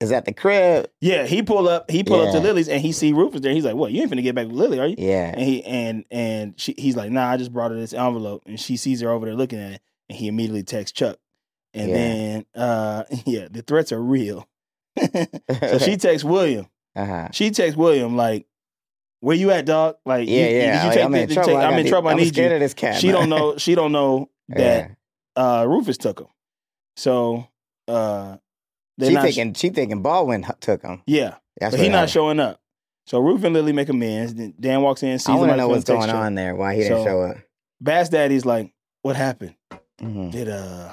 Speaker 4: is at the crib.
Speaker 5: Yeah, he pull up. He pull
Speaker 4: Yeah.
Speaker 5: up to Lily's and he see Rufus there. He's like, "What? You ain't finna get back with Lily, are you?"
Speaker 4: Yeah.
Speaker 5: And he and and she, he's like, "Nah, I just brought her this envelope." And she sees her over there looking at it, and he immediately texts Chuck. And
Speaker 4: Yeah.
Speaker 5: then, uh, yeah, the threats are real. So she texts William.
Speaker 4: Uh-huh.
Speaker 5: She texts William like, "Where you at, dog? Like,
Speaker 4: Yeah,
Speaker 5: you,
Speaker 4: yeah.
Speaker 5: you
Speaker 4: Like,
Speaker 5: take
Speaker 4: I'm
Speaker 5: the-
Speaker 4: in
Speaker 5: you
Speaker 4: trouble.
Speaker 5: take-
Speaker 4: I
Speaker 5: I'm
Speaker 4: got
Speaker 5: in
Speaker 4: the-
Speaker 5: trouble. I
Speaker 4: I'm
Speaker 5: need
Speaker 4: scared
Speaker 5: you."
Speaker 4: of this cat,
Speaker 5: She
Speaker 4: man.
Speaker 5: don't know. She don't know that
Speaker 4: Yeah.
Speaker 5: uh, Rufus took him. So uh, they're
Speaker 4: She
Speaker 5: not.
Speaker 4: thinking she thinking Baldwin h- took him.
Speaker 5: yeah,
Speaker 4: That's
Speaker 5: but
Speaker 4: what
Speaker 5: he not
Speaker 4: happened.
Speaker 5: showing up. So Ruth and Lily make amends. Then Dan walks in, sees
Speaker 4: I
Speaker 5: him
Speaker 4: want to
Speaker 5: on
Speaker 4: know
Speaker 5: the
Speaker 4: what's
Speaker 5: film
Speaker 4: going
Speaker 5: text
Speaker 4: on there. Why he didn't
Speaker 5: So-
Speaker 4: show up?
Speaker 5: Bass Daddy's like, "What happened?
Speaker 4: Mhm.
Speaker 5: Did uh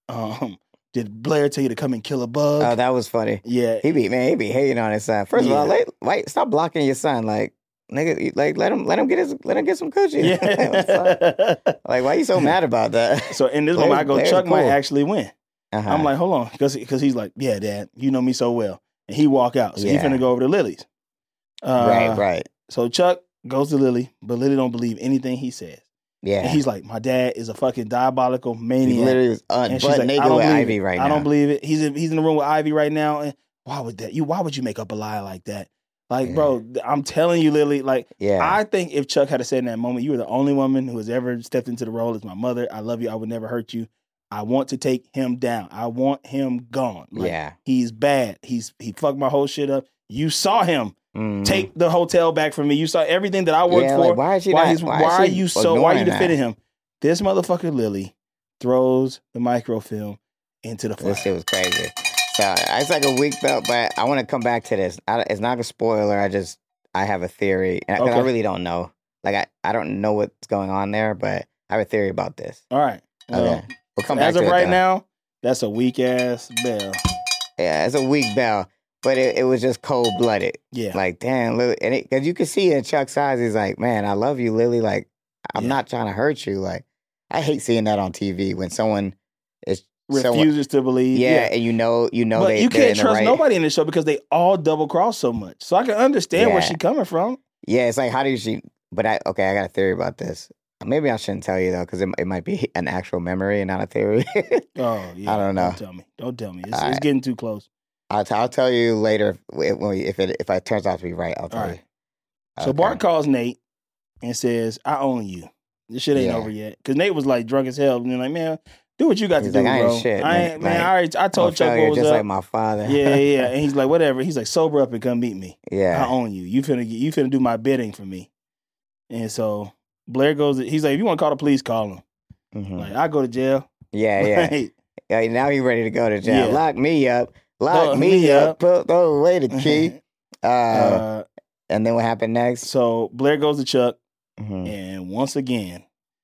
Speaker 5: um did Blair tell you to come and kill a bug?"
Speaker 4: Oh, that was funny.
Speaker 5: yeah,
Speaker 4: He be man, he be hating on his son. First of all,
Speaker 5: Yeah.
Speaker 4: like, like stop blocking your son. Like, nigga, like let him let him get his let him get some coochie. What's up?
Speaker 5: yeah.
Speaker 4: Like, why you so mad about that?
Speaker 5: So in this
Speaker 4: Blair's-
Speaker 5: moment, I go,
Speaker 4: Blair's
Speaker 5: Chuck might
Speaker 4: cool.
Speaker 5: actually win.
Speaker 4: Uh-huh.
Speaker 5: I'm like, hold on, because because he's like, "Yeah, Dad, you know me so well," and he walk out. So he
Speaker 4: Yeah.
Speaker 5: finna go over to Lily's. Uh,
Speaker 4: right, right,
Speaker 5: So Chuck goes to Lily, but Lily don't believe anything he says.
Speaker 4: yeah.
Speaker 5: And he's like, "My dad is a fucking diabolical
Speaker 4: He
Speaker 5: maniac."
Speaker 4: literally was uh,
Speaker 5: And she's
Speaker 4: butt
Speaker 5: like,
Speaker 4: naked
Speaker 5: "I don't
Speaker 4: with
Speaker 5: believe
Speaker 4: Ivy
Speaker 5: it.
Speaker 4: right
Speaker 5: I
Speaker 4: now.
Speaker 5: don't believe it. He's in, he's in the room with Ivy right now. And why would that? You why would you make up a lie like that? Like,
Speaker 4: Yeah.
Speaker 5: bro, I'm telling you, Lily. Like,
Speaker 4: Yeah,
Speaker 5: I think if Chuck had said in that moment, "You were the only woman who has ever stepped into the role as my mother. I love you. I would never hurt you. I want to take him down. I want him gone. Like,
Speaker 4: yeah.
Speaker 5: he's bad. He's he fucked my whole shit up. You saw him
Speaker 4: Mhm.
Speaker 5: take the hotel back from me. You saw everything that I worked
Speaker 4: yeah,
Speaker 5: for.
Speaker 4: like, why is she
Speaker 5: why
Speaker 4: not?
Speaker 5: he's,
Speaker 4: why,
Speaker 5: why
Speaker 4: is
Speaker 5: are
Speaker 4: she
Speaker 5: you so? Why are you
Speaker 4: ignoring that?
Speaker 5: defending him? This motherfucker Lily throws the microfilm into the fire.
Speaker 4: This shit was crazy. So it's like a weak belt, but I want to come back to this. I, it's not a spoiler. I just I have a theory, and 'cause I
Speaker 5: Okay.
Speaker 4: really don't know. Like I, I don't know what's going on there, but I have a theory about this.
Speaker 5: All right. Well,
Speaker 4: Okay, we'll come back
Speaker 5: as
Speaker 4: to
Speaker 5: of
Speaker 4: it,
Speaker 5: right
Speaker 4: though.
Speaker 5: now, that's a weak ass bell.
Speaker 4: Yeah, it's a weak bell, but it, it was just cold blooded.
Speaker 5: Yeah.
Speaker 4: Like damn, Lily, and because you can see in Chuck's eyes, he's like, "Man, I love you, Lily. Like I'm
Speaker 5: Yeah.
Speaker 4: not trying to hurt you. Like I hate seeing that on T V when someone is someone,
Speaker 5: Refuses to believe.
Speaker 4: yeah, and you know, you know,
Speaker 5: but
Speaker 4: they
Speaker 5: you
Speaker 4: they're
Speaker 5: can't
Speaker 4: in the
Speaker 5: trust
Speaker 4: right.
Speaker 5: nobody in this show because they all double cross so much. So I can understand where
Speaker 4: Yeah.
Speaker 5: she's coming from.
Speaker 4: Yeah, it's like how do she? But I okay, I got a theory about this. Maybe I shouldn't tell you though, because it, it might be an actual memory and not a theory.
Speaker 5: Oh yeah.
Speaker 4: I don't know.
Speaker 5: Don't tell me. Don't tell me. It's,
Speaker 4: All
Speaker 5: it's
Speaker 4: right.
Speaker 5: getting too close.
Speaker 4: I'll, t- I'll tell you later if when we, if it if it turns out to be right. I'll tell
Speaker 5: All right.
Speaker 4: you.
Speaker 5: So
Speaker 4: Okay.
Speaker 5: Bart calls Nate and says, "I own you. This shit ain't
Speaker 4: Yeah.
Speaker 5: over yet." Because Nate was like drunk as hell. And they're like, "Man, do what you got
Speaker 4: He's
Speaker 5: to do,
Speaker 4: like, I ain't
Speaker 5: bro.
Speaker 4: shit,
Speaker 5: I
Speaker 4: man.
Speaker 5: ain't, man.
Speaker 4: Like,
Speaker 5: I already, I
Speaker 4: I'm
Speaker 5: told
Speaker 4: a
Speaker 5: Chuck
Speaker 4: failure,
Speaker 5: what was
Speaker 4: just
Speaker 5: up."
Speaker 4: like my father.
Speaker 5: yeah, yeah, yeah. And he's like, "Whatever." He's like, "Sober up and come meet me. I
Speaker 4: yeah.
Speaker 5: own you. You finna, you finna do my bidding for me." And so Blair goes. He's like, "If you want to call the police, call them.
Speaker 4: Mhm.
Speaker 5: Like, I go to jail."
Speaker 4: yeah, yeah.
Speaker 5: Right?
Speaker 4: Yeah, now he's ready to go to jail.
Speaker 5: Yeah.
Speaker 4: Lock me up. Lock
Speaker 5: Lock
Speaker 4: me,
Speaker 5: me
Speaker 4: up.
Speaker 5: up.
Speaker 4: Put throw away the key. uh,
Speaker 5: Uh,
Speaker 4: and then what happened next?
Speaker 5: so Blair goes to Chuck,
Speaker 4: Mhm.
Speaker 5: and once again,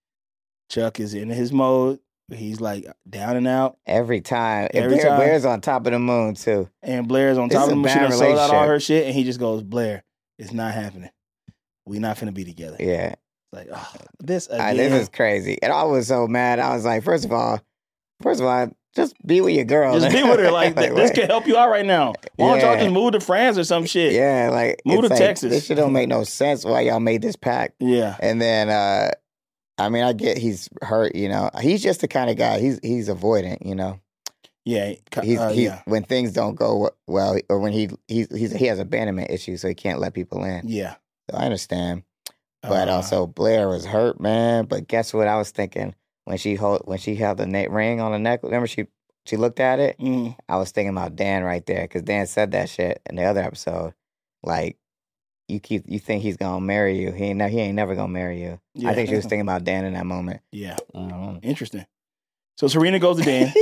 Speaker 5: Chuck is in his mode. He's like down and out,
Speaker 4: Every time. And
Speaker 5: Every
Speaker 4: Blair,
Speaker 5: time.
Speaker 4: Blair's on top of the moon too.
Speaker 5: and Blair's on
Speaker 4: This
Speaker 5: top
Speaker 4: is
Speaker 5: of
Speaker 4: a
Speaker 5: him. She
Speaker 4: bad
Speaker 5: done sold out all
Speaker 4: relationship.
Speaker 5: her shit, and he just goes, "Blair, it's not happening. We not finna be together."
Speaker 4: Yeah.
Speaker 5: Like, oh, this
Speaker 4: Ah,
Speaker 5: again.
Speaker 4: this is crazy. And I was so mad. I was like, first of all, first of all, just be with your girl.
Speaker 5: Just be with her. Like, th- this
Speaker 4: what?
Speaker 5: can help you out right now. Why don't y'all
Speaker 4: Yeah.
Speaker 5: just move to France or some shit?
Speaker 4: Yeah, like
Speaker 5: Move
Speaker 4: it's
Speaker 5: to
Speaker 4: like,
Speaker 5: Texas.
Speaker 4: This shit don't make no sense why y'all made this pact.
Speaker 5: Yeah.
Speaker 4: And then uh I mean I get he's hurt, you know. He's just the kind of guy. He's he's avoidant, you know.
Speaker 5: Yeah.
Speaker 4: He's
Speaker 5: uh,
Speaker 4: he's
Speaker 5: yeah.
Speaker 4: when things don't go well or when he he's, he's he has abandonment issues, so he can't let people in.
Speaker 5: Yeah.
Speaker 4: So I understand. But
Speaker 5: Uh,
Speaker 4: also Blair was hurt, man. But guess what I was thinking when she hold when she held the na- ring on the neck? Remember she she looked at it?
Speaker 5: mm,
Speaker 4: I was thinking about Dan right there because Dan said that shit in the other episode. Like, you keep you think he's gonna marry you? He ain't ne- he ain't never gonna marry you.
Speaker 5: yeah.
Speaker 4: I think she was thinking about Dan in that moment.
Speaker 5: Yeah.
Speaker 4: Mhm.
Speaker 5: Interesting. So Serena goes to Dan.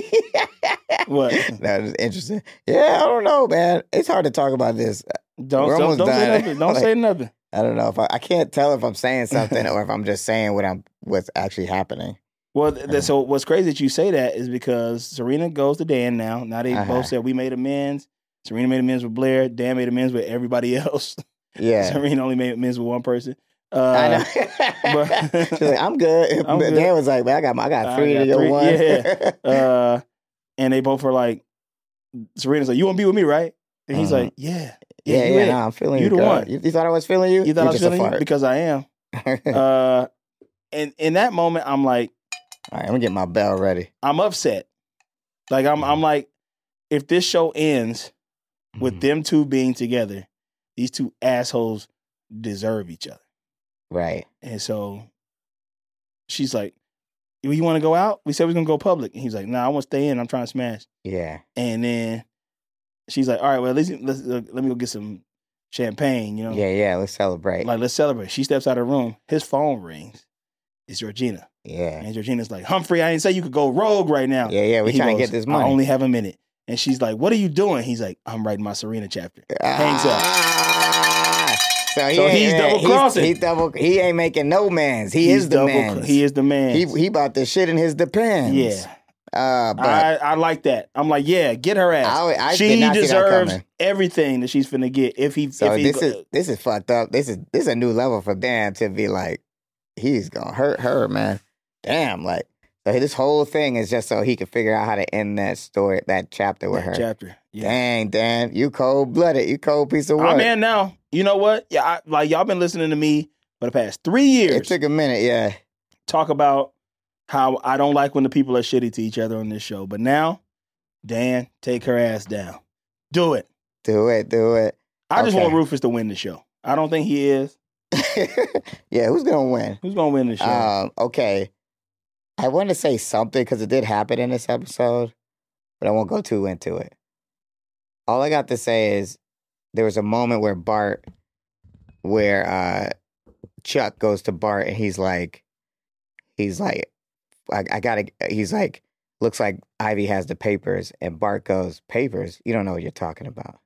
Speaker 5: What?
Speaker 4: That was interesting. Yeah, I don't know, man. It's hard to talk about this.
Speaker 5: Don't
Speaker 4: We're
Speaker 5: don't,
Speaker 4: almost
Speaker 5: don't say
Speaker 4: done.
Speaker 5: nothing. Don't
Speaker 4: Like-
Speaker 5: say nothing.
Speaker 4: I don't know if I, I can't tell if I'm saying something or if I'm just saying what I'm what's actually happening.
Speaker 5: Well, th- th- so what's crazy that you say that is because Serena goes to Dan now. Now they
Speaker 4: Uh-huh.
Speaker 5: both said we made amends. Serena made amends with Blair. Dan made amends with everybody else.
Speaker 4: Yeah,
Speaker 5: Serena only made amends with one person. Uh,
Speaker 4: I know.
Speaker 5: but-
Speaker 4: She's like, I'm good.
Speaker 5: I'm
Speaker 4: but
Speaker 5: good.
Speaker 4: Dan was like, man, I got my, I got
Speaker 5: I
Speaker 4: three
Speaker 5: got
Speaker 4: to your
Speaker 5: three.
Speaker 4: one.
Speaker 5: Yeah. Uh, and they both were like, Serena's like, "You want to be with me, right?" And he's
Speaker 4: Mhm.
Speaker 5: like, "Yeah,
Speaker 4: yeah,
Speaker 5: you
Speaker 4: yeah.
Speaker 5: it.
Speaker 4: Nah, I'm feeling
Speaker 5: You
Speaker 4: you.
Speaker 5: the
Speaker 4: girl.
Speaker 5: one.
Speaker 4: You, you thought I was feeling you?
Speaker 5: You thought I was
Speaker 4: just a
Speaker 5: feeling you
Speaker 4: fart.
Speaker 5: because I am." Uh, and in that moment, I'm like,
Speaker 4: All right, I'm gonna get my bell ready.
Speaker 5: I'm upset. Like I'm, I'm like, if this show ends with
Speaker 4: Mhm.
Speaker 5: them two being together, these two assholes deserve each other.
Speaker 4: Right.
Speaker 5: And so she's like, you want to go out? We said we are going to go public. And he's like, nah, I want to stay in. I'm trying to smash.
Speaker 4: Yeah.
Speaker 5: And then she's like, all right, well, at least let's, uh, let me go get some champagne, you know?
Speaker 4: Yeah, yeah. Let's celebrate.
Speaker 5: Like, let's celebrate. She steps out of the room. His phone rings. It's Georgina.
Speaker 4: yeah.
Speaker 5: And Georgina's like, Humphrey, I didn't say you could go rogue right now.
Speaker 4: Yeah, yeah. We
Speaker 5: And he
Speaker 4: trying to
Speaker 5: goes,
Speaker 4: get this money.
Speaker 5: I only have a minute. And she's like, what are you doing? He's like, I'm writing my Serena chapter. Hangs up.
Speaker 4: Ah! So, he
Speaker 5: So
Speaker 4: ain't-
Speaker 5: he's
Speaker 4: yeah,
Speaker 5: double-crossing.
Speaker 4: He double. He ain't making no mans. He
Speaker 5: He's
Speaker 4: is the
Speaker 5: double-
Speaker 4: man.
Speaker 5: He is the man.
Speaker 4: He he bought the shit in his depends.
Speaker 5: Yeah.
Speaker 4: Uh, but
Speaker 5: I, I like that. I'm like, yeah, get her ass.
Speaker 4: I- I
Speaker 5: she
Speaker 4: did not see that
Speaker 5: deserves
Speaker 4: coming.
Speaker 5: everything that she's finna get. If he,
Speaker 4: so
Speaker 5: if he
Speaker 4: this
Speaker 5: go-
Speaker 4: is this is fucked up. This is this is a new level for Dan to be like, he's gonna hurt her, man. Damn, like so this whole thing is just so he can figure out how to end that story, that chapter with
Speaker 5: that
Speaker 4: her.
Speaker 5: chapter. Yeah.
Speaker 4: Dang, Dan, you cold blooded, you cold piece of work.
Speaker 5: I'm in now. You know what? Yeah, I, like y'all been listening to me for the past three years
Speaker 4: It took a minute, yeah.
Speaker 5: talk about how I don't like when the people are shitty to each other on this show. But now, Dan, take her ass down. Do it.
Speaker 4: Do it, do it.
Speaker 5: I just
Speaker 4: Okay.
Speaker 5: want Rufus to win the show. I don't think he is.
Speaker 4: Yeah, who's gonna win?
Speaker 5: Who's gonna win the show?
Speaker 4: Um, okay. I want to say something because it did happen in this episode, but I won't go too into it. All I got to say is there was a moment where Bart, where uh, Chuck goes to Bart and he's like, he's like, I, I gotta, he's like, looks like Ivy has the papers, and Bart goes, papers? You don't know what you're talking about.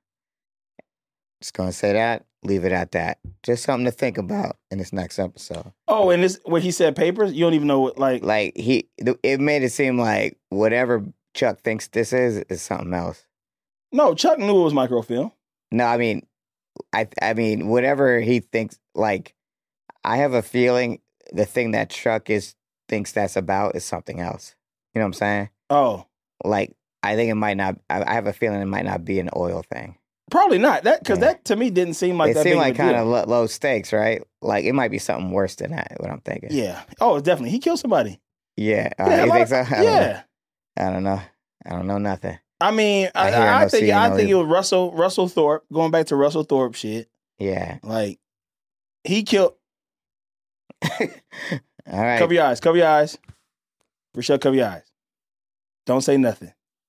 Speaker 4: Just gonna say that, leave it at that. Just something to think about in this next episode.
Speaker 5: oh, and this where he said papers, you don't even know what like.
Speaker 4: Like he, it made it seem like whatever Chuck thinks this is is something else.
Speaker 5: No, Chuck knew it was microfilm.
Speaker 4: No, I mean, I, I mean, whatever he thinks. Like, I have a feeling the thing that Chuck is thinks that's about is something else. You know what I'm saying?
Speaker 5: Oh,
Speaker 4: Like, I think it might not. I, I have a feeling it might not be an oil thing.
Speaker 5: probably not. That because
Speaker 4: Yeah.
Speaker 5: that to me didn't seem like
Speaker 4: it
Speaker 5: that.
Speaker 4: seemed
Speaker 5: big
Speaker 4: like
Speaker 5: of a
Speaker 4: kind
Speaker 5: deal.
Speaker 4: of lo- low stakes, right? Like, it might be something worse than that. What I'm thinking.
Speaker 5: Yeah. Oh, it's definitely he killed somebody.
Speaker 4: Yeah. Uh,
Speaker 5: Yeah, a
Speaker 4: you
Speaker 5: lot
Speaker 4: think so?
Speaker 5: of-
Speaker 4: I don't
Speaker 5: yeah.
Speaker 4: know. I don't know. I don't know nothing.
Speaker 5: I mean,
Speaker 4: I
Speaker 5: I,
Speaker 4: hear
Speaker 5: I,
Speaker 4: no
Speaker 5: think
Speaker 4: see,
Speaker 5: I
Speaker 4: no
Speaker 5: think it
Speaker 4: evil.
Speaker 5: was Russell Russell Thorpe. Going back to Russell Thorpe shit,
Speaker 4: Yeah.
Speaker 5: like he killed.
Speaker 4: All right.
Speaker 5: Cover your eyes. Cover your eyes. Rochelle, cover your eyes. Don't say nothing.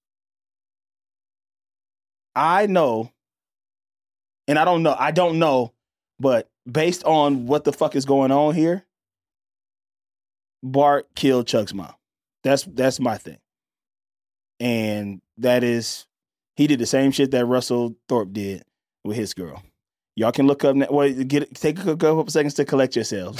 Speaker 5: I know, and I don't know. I don't know, but based on what the fuck is going on here, Bart killed Chuck's mom. That's that's my thing, and that is he did the same shit that Russell Thorpe did with his girl. Y'all can look up. Well, get take a couple seconds to collect yourselves,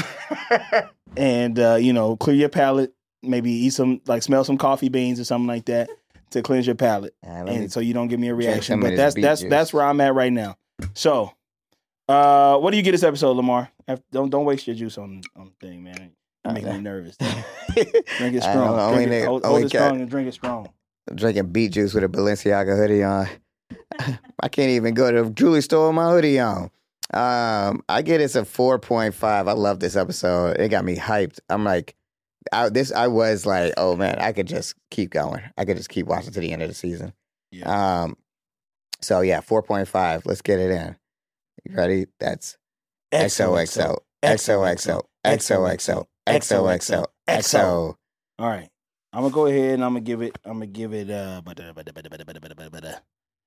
Speaker 5: and uh, you know, clear your palate. Maybe eat some, like, smell some coffee beans or something like that to cleanse your palate,
Speaker 4: Uh, let me
Speaker 5: and so you don't give me a
Speaker 4: drink
Speaker 5: reaction.
Speaker 4: some of
Speaker 5: But
Speaker 4: this
Speaker 5: that's
Speaker 4: beet
Speaker 5: that's
Speaker 4: juice.
Speaker 5: that's where I'm at right now. So, uh, what do you get this episode, Lamar? Af- Don't don't waste your juice on on the thing, man. You're making me nervous. Drink it
Speaker 4: I
Speaker 5: strong.
Speaker 4: don't know, only
Speaker 5: Drink it,
Speaker 4: nigga-
Speaker 5: hold,
Speaker 4: only
Speaker 5: hold it
Speaker 4: cat-
Speaker 5: strong and drink it strong.
Speaker 4: Drinking beet juice with a Balenciaga hoodie on. I can't even go to Julie store with my hoodie on. Um, I get it's a four point five. I love this episode. It got me hyped. I'm like, I, this. I was like, oh man, I could just keep going. I could just keep watching to the end of the season.
Speaker 5: Yeah.
Speaker 4: Um, so yeah, four point five. Let's get it in. You ready? That's X O X O X O X O X O X O X O X O X O.
Speaker 5: All right, I'm gonna go ahead and I'm gonna give it. I'm gonna give it. Uh, bada, bada, bada, bada, bada, bada, bada.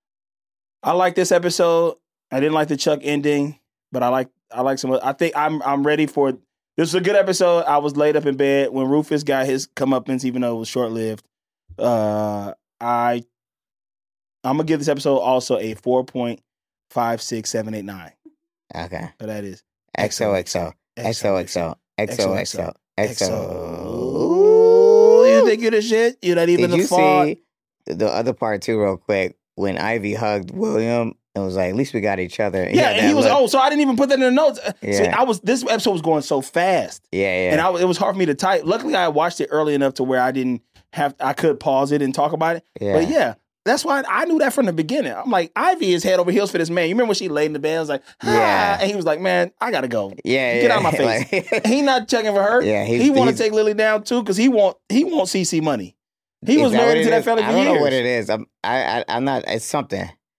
Speaker 5: I like this episode. I didn't like the Chuck ending, but I like. I like some. I think I'm. I'm ready for. This is a good episode. I was laid up in bed when Rufus got his comeuppance, even though it was short lived. Uh, I. I'm gonna give this episode also a four point five six seven eight nine.
Speaker 4: Okay.
Speaker 5: So that is
Speaker 4: X O X O X O X O X O X O X O.
Speaker 5: Ooh, you think you're the shit? You're not even
Speaker 4: Did
Speaker 5: the
Speaker 4: you
Speaker 5: fault.
Speaker 4: see the other part too, real quick? When Ivy hugged William and was like, "At least we got each other."
Speaker 5: Yeah,
Speaker 4: had
Speaker 5: and he
Speaker 4: that
Speaker 5: was.
Speaker 4: look.
Speaker 5: Oh, so I didn't even put that in the notes. Uh, See,
Speaker 4: Yeah.
Speaker 5: I was. This episode was going so fast,
Speaker 4: Yeah, yeah.
Speaker 5: and I, it was hard for me to type. Luckily, I watched it early enough to where I didn't have. I could pause it and talk about it.
Speaker 4: yeah.
Speaker 5: But yeah, that's why I knew that from the beginning. I'm like, Ivy is head over heels for this man. You remember when she laid in the bed? I was like, ah,
Speaker 4: Yeah.
Speaker 5: and he was like, man, I gotta go.
Speaker 4: yeah,
Speaker 5: Get
Speaker 4: yeah.
Speaker 5: out of my face.
Speaker 4: Like-
Speaker 5: He not checking for her.
Speaker 4: Yeah, he's-
Speaker 5: he want to
Speaker 4: he's-
Speaker 5: take Lily down too because he want he want C C money. He
Speaker 4: Is
Speaker 5: was
Speaker 4: that what
Speaker 5: married
Speaker 4: it
Speaker 5: to that
Speaker 4: is?
Speaker 5: fella for
Speaker 4: I don't
Speaker 5: years.
Speaker 4: know what it is. I'm, I, I, I'm not. It's something.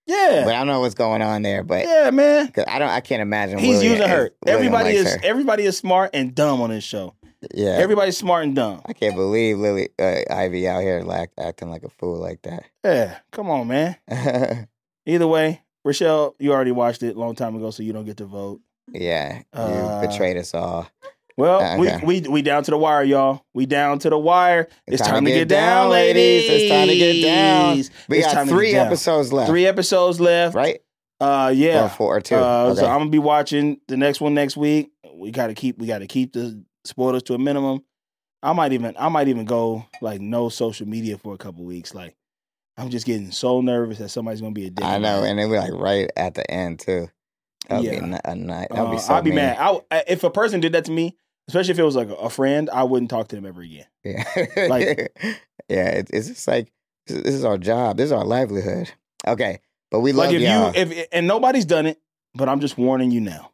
Speaker 5: Yeah.
Speaker 4: But I don't know what's going on there. But
Speaker 5: yeah, man.
Speaker 4: Cause I don't. I can't imagine.
Speaker 5: He's
Speaker 4: William
Speaker 5: using her.
Speaker 4: is- William
Speaker 5: Everybody
Speaker 4: likes
Speaker 5: is
Speaker 4: her.
Speaker 5: everybody is smart and dumb on this show.
Speaker 4: Yeah.
Speaker 5: Everybody's smart and dumb.
Speaker 4: I can't believe Lily uh, Ivy out here like, acting like a fool like that.
Speaker 5: Yeah, come on, man. Either way, Rochelle, you already watched it a long time ago, so you don't get to vote.
Speaker 4: Yeah, you
Speaker 5: Uh,
Speaker 4: betrayed us all.
Speaker 5: Well,
Speaker 4: Okay.
Speaker 5: we, we we down to the wire, y'all. We down to the wire. It's,
Speaker 4: It's
Speaker 5: time, to get, down, ladies.
Speaker 4: It's time to get down. We
Speaker 5: It's
Speaker 4: got
Speaker 5: time to
Speaker 4: three
Speaker 5: get down.
Speaker 4: episodes left.
Speaker 5: Three episodes left.
Speaker 4: right?
Speaker 5: Uh, yeah.
Speaker 4: Or four or two.
Speaker 5: Uh,
Speaker 4: Okay.
Speaker 5: So I'm gonna be watching the next one next week. We gotta keep we gotta keep the spoilers to a minimum. I might even I might even go like no social media for a couple weeks. Like I'm just getting so nervous that somebody's gonna be a dick.
Speaker 4: I know,
Speaker 5: about it.
Speaker 4: and then we're like right at the end too. That would
Speaker 5: Yeah.
Speaker 4: be ni- a night. That would
Speaker 5: Uh,
Speaker 4: be so
Speaker 5: I'd be
Speaker 4: mean.
Speaker 5: mad. I, I- if a person did that to me, especially if it was like a, a friend, I wouldn't talk to them ever again.
Speaker 4: Yeah,
Speaker 5: Like-
Speaker 4: yeah. It's, it's just like this is- this is our job. This is our livelihood. Okay, but we love
Speaker 5: Like if
Speaker 4: y'all.
Speaker 5: you if and nobody's done it, but I'm just warning you now.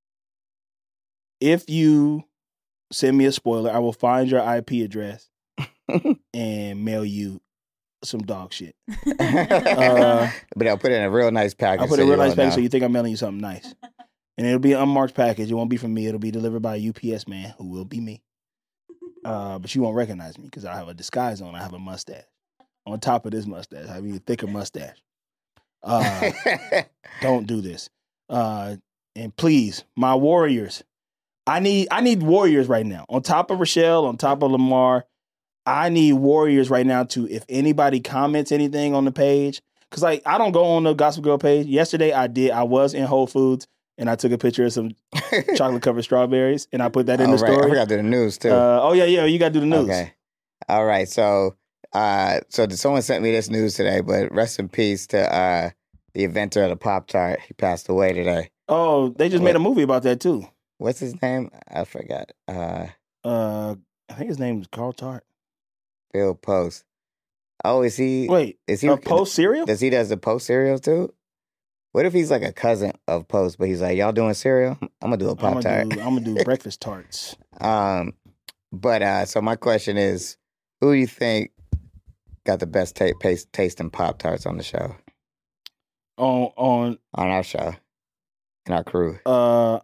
Speaker 5: If you send me a spoiler, I will find your I P address and mail you some dog shit. Uh,
Speaker 4: but I'll put it in a real nice package.
Speaker 5: I'll put
Speaker 4: so
Speaker 5: a real
Speaker 4: you
Speaker 5: nice
Speaker 4: won't
Speaker 5: package
Speaker 4: know.
Speaker 5: so you think I'm mailing you something nice. And it'll be an unmarked package. It won't be from me. It'll be delivered by a U P S man who will be me. Uh, but you won't recognize me because I have a disguise on. I have a mustache. On top of this mustache, I have a thicker mustache. Uh, don't do this. Uh, and please, my warriors, I need I need warriors right now. On top of Rochelle, on top of Lamar, I need warriors right now to, if anybody comments anything on the page, because like I don't go on the Gossip Girl page. Yesterday I did. I was in Whole Foods and I took a picture of some chocolate covered strawberries and I put that in
Speaker 4: Oh,
Speaker 5: the
Speaker 4: right. I
Speaker 5: story.
Speaker 4: forgot to do the news too.
Speaker 5: Uh, oh yeah, yeah, you got to do the news.
Speaker 4: Okay. All right. So, uh, so someone sent me this news today, but rest in peace to uh, the inventor of the Pop Tart. He passed away today.
Speaker 5: Oh, they just made a movie about that too.
Speaker 4: What's his name? I forgot. Uh,
Speaker 5: Uh, I think his name is Carl Tart.
Speaker 4: Bill Post. Oh, is he?
Speaker 5: Wait,
Speaker 4: is he
Speaker 5: a Post cereal?
Speaker 4: Does he does the Post cereal too? What if he's like a cousin of Post, but he's like, y'all doing cereal? I'm gonna do a
Speaker 5: I'm
Speaker 4: Pop
Speaker 5: gonna
Speaker 4: Tart.
Speaker 5: do, I'm gonna do breakfast tarts.
Speaker 4: Um, but uh, so my question is, who do you think got the best ta- taste tasting Pop Tarts on the show,
Speaker 5: On on
Speaker 4: on our show, in our crew?
Speaker 5: uh,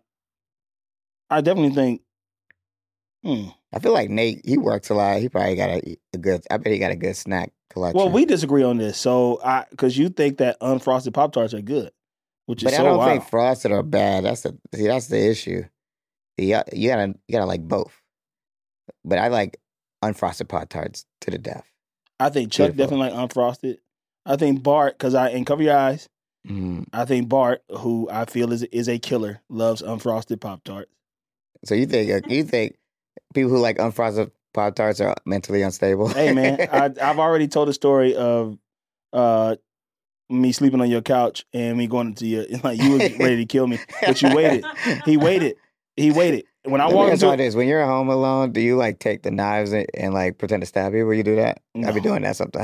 Speaker 5: I definitely think. Hmm.
Speaker 4: I feel like Nate, he works a lot. He probably got a, a good. I bet he got a good snack collection.
Speaker 5: Well, we disagree on this. So I, because you think that unfrosted Pop Tarts are good, which is
Speaker 4: but
Speaker 5: so
Speaker 4: I don't
Speaker 5: wild.
Speaker 4: think frosted are bad. That's the see. That's the issue. You got- you gotta you gotta like both. But I like unfrosted Pop Tarts to the death.
Speaker 5: I think Chuck
Speaker 4: Beautiful.
Speaker 5: definitely like unfrosted. I think Bart, because I and cover your eyes.
Speaker 4: Mm.
Speaker 5: I think Bart, who I feel is is a killer, loves unfrosted Pop Tarts.
Speaker 4: So you think uh, you think people who like unfrosted Pop Tarts are mentally unstable?
Speaker 5: Hey man, I, I've already told the story of uh, me sleeping on your couch and me going into your like you was ready to kill me, but you waited. He waited. He waited. When I
Speaker 4: Let me
Speaker 5: walked
Speaker 4: ask you
Speaker 5: into
Speaker 4: this: when you're home alone, do you like take the knives and, and like pretend to stab people? You do that? I be
Speaker 5: No.
Speaker 4: doing that sometimes.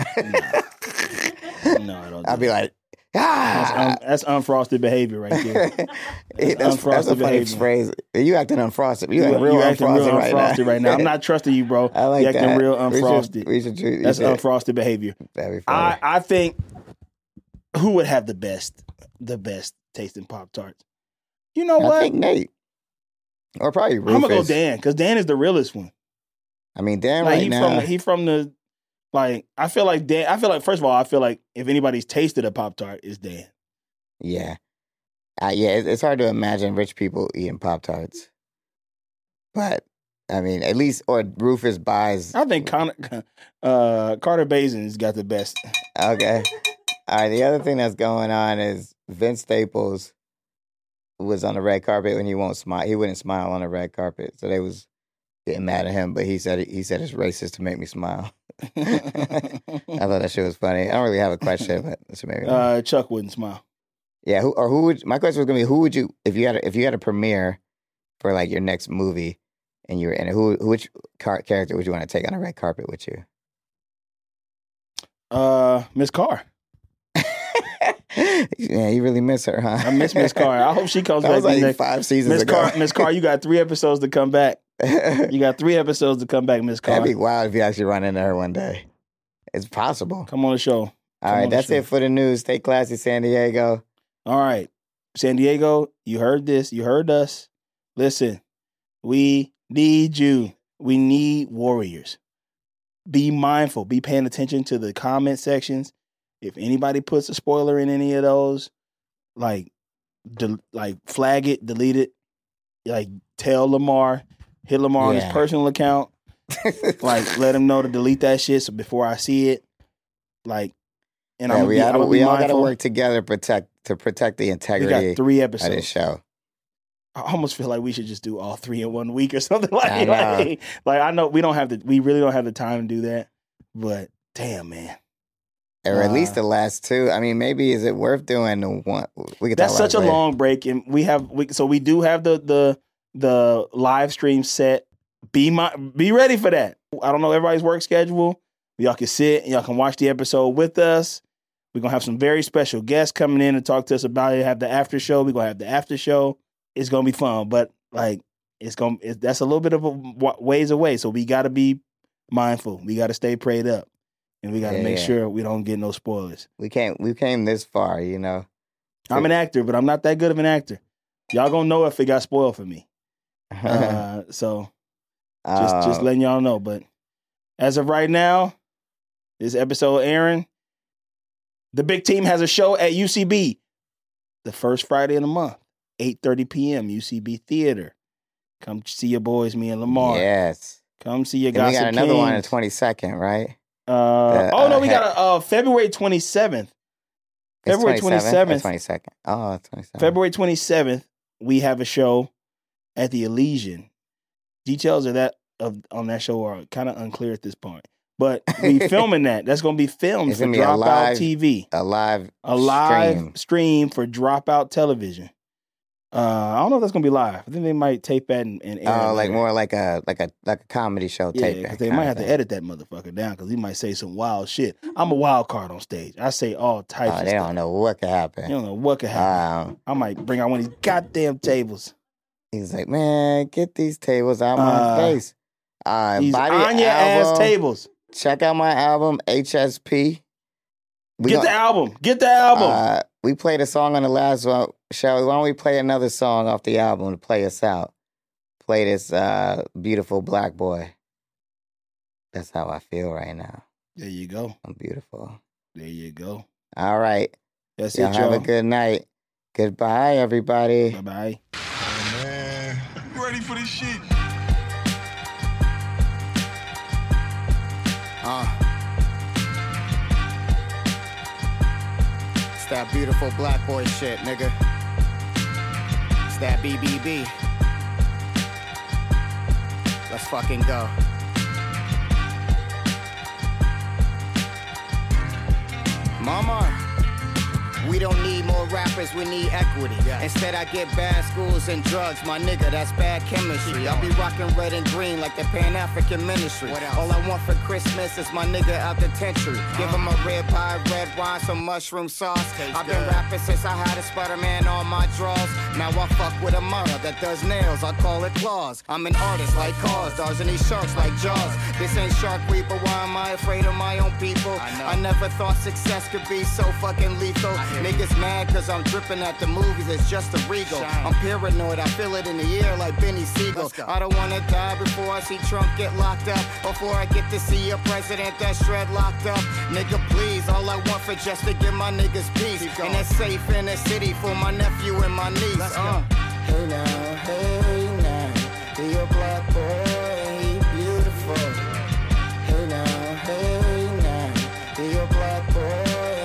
Speaker 5: no, I don't.
Speaker 4: I'll
Speaker 5: do
Speaker 4: be
Speaker 5: that.
Speaker 4: like,
Speaker 5: That's,
Speaker 4: ah.
Speaker 5: un, that's unfrosted behavior right there.
Speaker 4: that's, that's, a
Speaker 5: unfrosted
Speaker 4: funny
Speaker 5: behavior.
Speaker 4: phrase. You acting unfrosted. You,
Speaker 5: You,
Speaker 4: acting real
Speaker 5: you acting
Speaker 4: unfrosted,
Speaker 5: real
Speaker 4: right,
Speaker 5: unfrosted
Speaker 4: now.
Speaker 5: right now. I'm not trusting you, bro.
Speaker 4: I like
Speaker 5: you acting
Speaker 4: that.
Speaker 5: real
Speaker 4: We should-
Speaker 5: unfrosted.
Speaker 4: We should. We should,
Speaker 5: That's
Speaker 4: should-
Speaker 5: unfrosted behavior.
Speaker 4: That'd be funny.
Speaker 5: I, I think who would have the best, the best tasting Pop Tarts? You know
Speaker 4: I
Speaker 5: what?
Speaker 4: think Nate, or probably Rufus.
Speaker 5: I'm gonna go Dan because Dan is the realest one.
Speaker 4: I mean, Dan
Speaker 5: Like
Speaker 4: right
Speaker 5: he
Speaker 4: now.
Speaker 5: from he from the like. I feel like Dan. I feel like first of all, I feel like if anybody's tasted a Pop Tart, it's Dan.
Speaker 4: Yeah. Uh, yeah, it, it's hard to imagine rich people eating Pop Tarts. But, I mean, at least, or Rufus buys.
Speaker 5: I think Connor, uh, Carter Bazin's got the best.
Speaker 4: Okay. All right, the other thing that's going on is Vince Staples was on the red carpet when he won't smile. He wouldn't smile on the red carpet. So they was getting mad at him, but he said he said it's racist to make me smile. I thought that shit was funny. I don't really have a question, but it's maybe.
Speaker 5: uh, Chuck wouldn't smile.
Speaker 4: Yeah, who or who would my question was gonna be who would you if you had a, if you had a premiere for like your next movie and you were in it, who which car, character would you want to take on a red carpet with you?
Speaker 5: Uh, Miss Carr.
Speaker 4: Yeah, you really miss her, huh?
Speaker 5: I miss Miss Carr. I hope she comes
Speaker 4: That
Speaker 5: back.
Speaker 4: was like
Speaker 5: next.
Speaker 4: five seasons
Speaker 5: Miss
Speaker 4: ago.
Speaker 5: Carr, Miss Carr, you got three episodes to come back. You got three episodes to come back, Miss Carr.
Speaker 4: That'd be wild if you actually run into her one day. It's possible.
Speaker 5: Come on the show.
Speaker 4: All right, that's it for the news. Stay classy, San Diego.
Speaker 5: All right, San Diego, you heard this. You heard us. Listen, we need you. We need warriors. Be mindful. Be paying attention to the comment sections. If anybody puts a spoiler in any of those, like, de- like flag it, delete it. Like, tell Lamar, hit Lamar yeah. on his personal account. Like, let him know to delete that shit. So before I see it, like, and
Speaker 4: yeah,
Speaker 5: I'm
Speaker 4: we,
Speaker 5: be,
Speaker 4: all,
Speaker 5: I'm
Speaker 4: we
Speaker 5: be
Speaker 4: all got to
Speaker 5: mindful.
Speaker 4: work together to protect to protect the integrity.
Speaker 5: We got three episodes
Speaker 4: of this show.
Speaker 5: I almost feel like we should just do all three in one week or something like that. Like, like, I know we don't have the, we really don't have the time to do that, but damn, man.
Speaker 4: Or at
Speaker 5: uh,
Speaker 4: least the last two. I mean, maybe is it worth doing the one? We could
Speaker 5: that's
Speaker 4: talk about
Speaker 5: such a
Speaker 4: later.
Speaker 5: long break, and we have, we, so we do have the, the, the live stream set. Be my, be ready for that. I don't know everybody's work schedule. Y'all can sit and y'all can watch the episode with us. We're going to have some very special guests coming in and talk to us about it. Have the after show. We're going to have the after show. It's going to be fun, but like, it's going to, that's a little bit of a ways away. So we got to be mindful. We got to stay prayed up, and we got to yeah, make yeah. sure we don't get no spoilers.
Speaker 4: We can't, we came this far, you know.
Speaker 5: I'm an actor, but I'm not that good of an actor. Y'all going to know if it got spoiled for me. Uh, so just, uh, just letting y'all know. But as of right now, this episode airing, the big team has a show at U C B the first Friday of the month, eight thirty p.m. U C B Theater. Come see your boys, me and Lamar.
Speaker 4: Yes.
Speaker 5: Come see your
Speaker 4: guys. We got another
Speaker 5: Kings.
Speaker 4: one on the twenty-second, right?
Speaker 5: Uh, the, oh, no, uh, we got a uh, February twenty-seventh. February twenty-seventh.
Speaker 4: twenty-second. Oh, twenty-seventh.
Speaker 5: February twenty-seventh, we have a show at the Elysian. Details of that of on that show are kind of unclear at this point. But we filming that. That's going to be filmed
Speaker 4: it's
Speaker 5: for
Speaker 4: be
Speaker 5: Dropout
Speaker 4: live,
Speaker 5: T V.
Speaker 4: A live
Speaker 5: A live
Speaker 4: stream,
Speaker 5: stream for Dropout Television. Uh, I don't know if that's going to be live. I think they might tape that and, and air
Speaker 4: Oh,
Speaker 5: it
Speaker 4: like
Speaker 5: later.
Speaker 4: more like a like a like a comedy show
Speaker 5: Yeah,
Speaker 4: tape.
Speaker 5: because they might have to edit that motherfucker down because he might say some wild shit. I'm a wild card on stage. I say all types
Speaker 4: oh,
Speaker 5: of
Speaker 4: they
Speaker 5: stuff.
Speaker 4: don't know what could happen.
Speaker 5: They don't know what could happen.
Speaker 4: Um,
Speaker 5: I might bring out one of these goddamn tables.
Speaker 4: He's like, man, get these tables out
Speaker 5: Uh,
Speaker 4: my face. Uh,
Speaker 5: These
Speaker 4: body
Speaker 5: on your
Speaker 4: album,
Speaker 5: ass tables.
Speaker 4: Check out my album, H S P. We
Speaker 5: Get
Speaker 4: gonna,
Speaker 5: the album. Get the album.
Speaker 4: Uh, we played a song on the last one. Shall we? Why don't we play another song off the album to play us out? Play this uh, Beautiful Black Boy. That's how I feel right now.
Speaker 5: There you go.
Speaker 4: I'm beautiful.
Speaker 5: There you go.
Speaker 4: All right.
Speaker 5: That's
Speaker 4: y'all
Speaker 5: it,
Speaker 4: have
Speaker 5: y'all.
Speaker 4: a good night. Goodbye, everybody.
Speaker 5: Bye-bye.
Speaker 9: Oh, man. You ready for this shit?
Speaker 4: Uh. It's that beautiful black boy shit, nigga. It's that B B B. Let's fucking go. Mama. We don't need more rappers, we need equity. Yeah. Instead, I get bad schools and drugs, my nigga, that's bad chemistry. I'll be rocking red and green like the Pan-African Ministry. All I want for Christmas is my nigga out the country. Uh. Give him a red pie, red wine, some mushroom sauce. Taste I've been good. rapping since I had a Spider-Man on my drawers. Now I fuck with a mother that does nails, I call it claws. I'm an artist like cars, dodging these sharks like Jaws. This ain't Shark Week, but why am I afraid of my own people? I, I never thought success could be so fucking lethal. Niggas mad cause I'm dripping at the movies, it's just a regal. Shine. I'm paranoid, I feel it in the air like Benny Siegel. I don't wanna die before I see Trump get locked up. Before I get to see a president that's shred locked up. Nigga please, all I want for just to give my niggas peace. And it's safe in the city for my nephew and my niece. Uh. Hey now, hey now, be a black boy, beautiful. Hey now, hey now, be a black boy.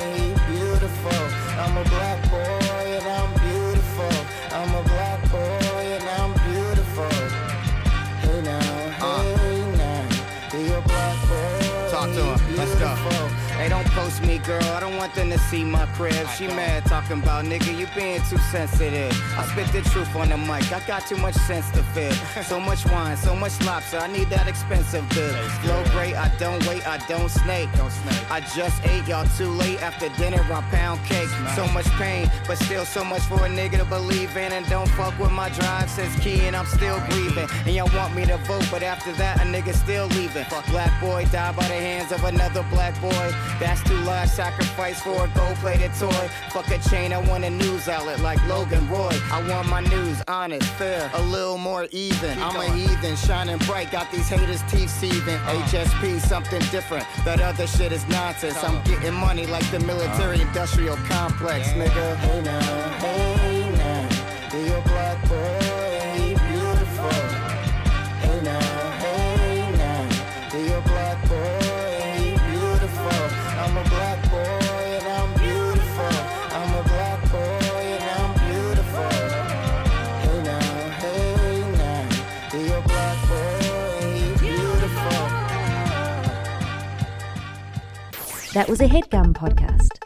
Speaker 4: I'm a black boy and I'm beautiful. I'm a black boy and I'm beautiful. Hey now, hey uh. now, be a black boy. Talk to him. Let's go. Hey, don't post me, girl. I don't want them to see my crib. She mad talking about, nigga, you being too sensitive. I spit the truth on the mic. I got too much sense to feel. So much wine, so much lobster. I need that expensive bill. Flow great. I don't wait. I don't snake. I just ate y'all too late. After dinner, I pound cake. So much pain, but still so much for a nigga to believe in. And don't fuck with my drive since key and I'm still grieving. And y'all want me to vote, but after that, a nigga still leaving. Black boy died by the hands of another black boy.
Speaker 10: That's too large sacrifice for a gold-plated toy. Fuck a chain, I want a news outlet like Logan Roy. I want my news honest, fair, a little more even. I'm a heathen, shining bright, got these haters' teeth seething. H S P, something different, that other shit is nonsense. I'm getting money like the military-industrial complex, nigga. Hey now, hey now, be a black boy and he beautiful. Hey now, hey now, be a black boy and he beautiful. I'm a black boy and I'm beautiful. I'm a black boy and I'm beautiful. Hey now, hey now, be a black boy and he beautiful.
Speaker 1: That was a HeadGum podcast.